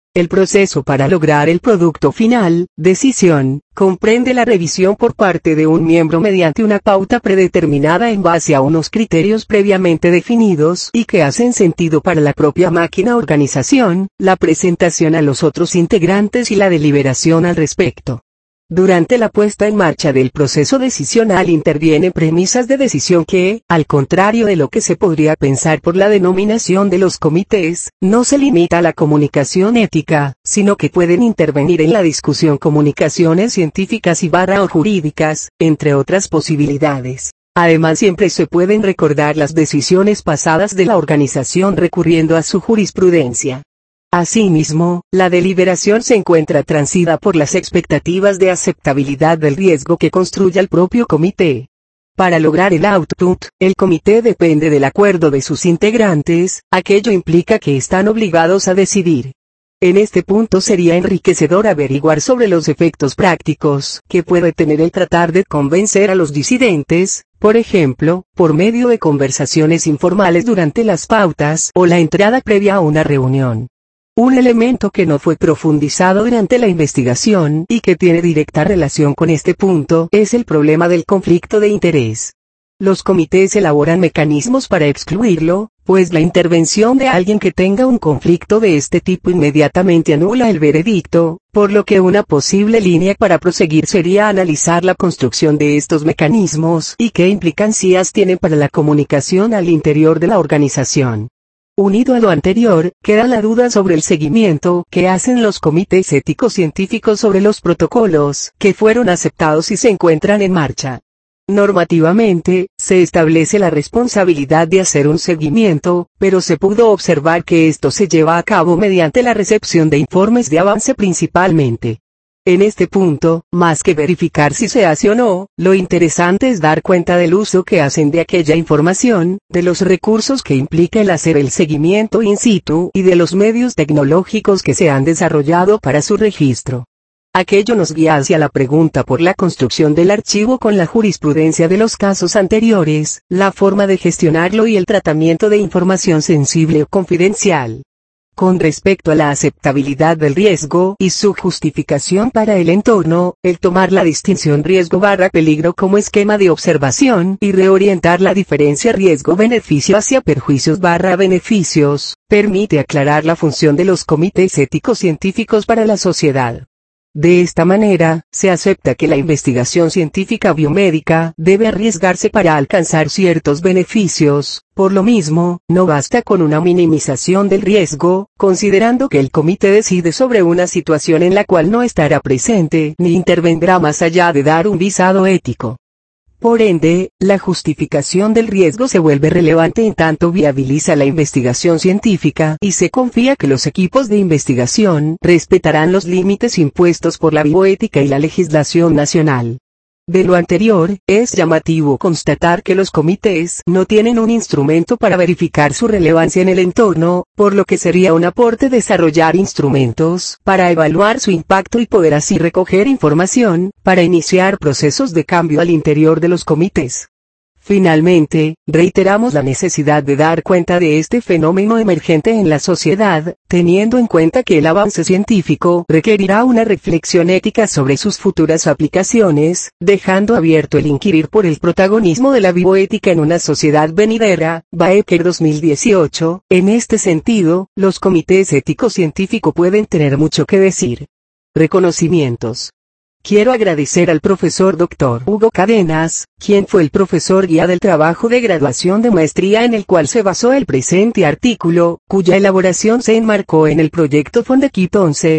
El proceso para lograr el producto final, decisión, comprende la revisión por parte de un miembro mediante una pauta predeterminada en base a unos criterios previamente definidos y que hacen sentido para la propia máquina organización, la presentación a los otros integrantes y la deliberación al respecto. Durante la puesta en marcha del proceso decisional intervienen premisas de decisión que, al contrario de lo que se podría pensar por la denominación de los comités, no se limita a la comunicación ética, sino que pueden intervenir en la discusión comunicaciones científicas y o jurídicas, entre otras posibilidades. Además, siempre se pueden recordar las decisiones pasadas de la organización recurriendo a su jurisprudencia. Asimismo, la deliberación se encuentra transida por las expectativas de aceptabilidad del riesgo que construya el propio comité. Para lograr el output, el comité depende del acuerdo de sus integrantes, aquello implica que están obligados a decidir. En este punto sería enriquecedor averiguar sobre los efectos prácticos que puede tener el tratar de convencer a los disidentes, por ejemplo, por medio de conversaciones informales durante las pautas o la entrada previa a una reunión. Un elemento que no fue profundizado durante la investigación y que tiene directa relación con este punto es el problema del conflicto de interés. Los comités elaboran mecanismos para excluirlo, pues la intervención de alguien que tenga un conflicto de este tipo inmediatamente anula el veredicto, por lo que una posible línea para proseguir sería analizar la construcción de estos mecanismos y qué implicancias tienen para la comunicación al interior de la organización. Unido a lo anterior, queda la duda sobre el seguimiento que hacen los comités éticos científicos sobre los protocolos que fueron aceptados y se encuentran en marcha. Normativamente, se establece la responsabilidad de hacer un seguimiento, pero se pudo observar que esto se lleva a cabo mediante la recepción de informes de avance principalmente. En este punto, más que verificar si se hace o no, lo interesante es dar cuenta del uso que hacen de aquella información, de los recursos que implica el hacer el seguimiento in situ y de los medios tecnológicos que se han desarrollado para su registro. Aquello nos guía hacia la pregunta por la construcción del archivo con la jurisprudencia de los casos anteriores, la forma de gestionarlo y el tratamiento de información sensible o confidencial. Con respecto a la aceptabilidad del riesgo y su justificación para el entorno, el tomar la distinción riesgo/peligro como esquema de observación y reorientar la diferencia riesgo-beneficio hacia perjuicios/beneficios, permite aclarar la función de los comités éticos científicos para la sociedad. De esta manera, se acepta que la investigación científica biomédica debe arriesgarse para alcanzar ciertos beneficios, por lo mismo, no basta con una minimización del riesgo, considerando que el comité decide sobre una situación en la cual no estará presente ni intervendrá más allá de dar un visado ético. Por ende, la justificación del riesgo se vuelve relevante en tanto viabiliza la investigación científica y se confía que los equipos de investigación respetarán los límites impuestos por la bioética y la legislación nacional. De lo anterior, es llamativo constatar que los comités no tienen un instrumento para verificar su relevancia en el entorno, por lo que sería un aporte desarrollar instrumentos para evaluar su impacto y poder así recoger información para iniciar procesos de cambio al interior de los comités. Finalmente, reiteramos la necesidad de dar cuenta de este fenómeno emergente en la sociedad, teniendo en cuenta que el avance científico requerirá una reflexión ética sobre sus futuras aplicaciones, dejando abierto el inquirir por el protagonismo de la bioética en una sociedad venidera. Baecker 2018. En este sentido, los comités éticos científicos pueden tener mucho que decir. Reconocimientos. Quiero agradecer al profesor Dr. Hugo Cadenas, quien fue el profesor guía del trabajo de graduación de maestría en el cual se basó el presente artículo, cuya elaboración se enmarcó en el proyecto Fondequip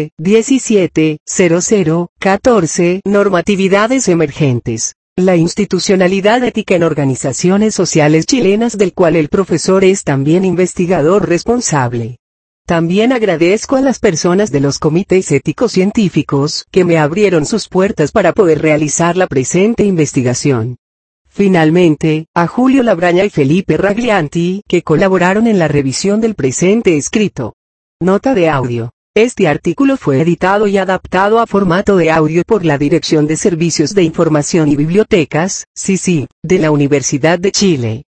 11-17-00-14, Normatividades Emergentes. La institucionalidad ética en organizaciones sociales chilenas del cual el profesor es también investigador responsable. También agradezco a las personas de los comités éticos científicos que me abrieron sus puertas para poder realizar la presente investigación. Finalmente, a Julio Labraña y Felipe Raglianti, que colaboraron en la revisión del presente escrito. Nota de audio. Este artículo fue editado y adaptado a formato de audio por la Dirección de Servicios de Información y Bibliotecas, CICIB, de la Universidad de Chile.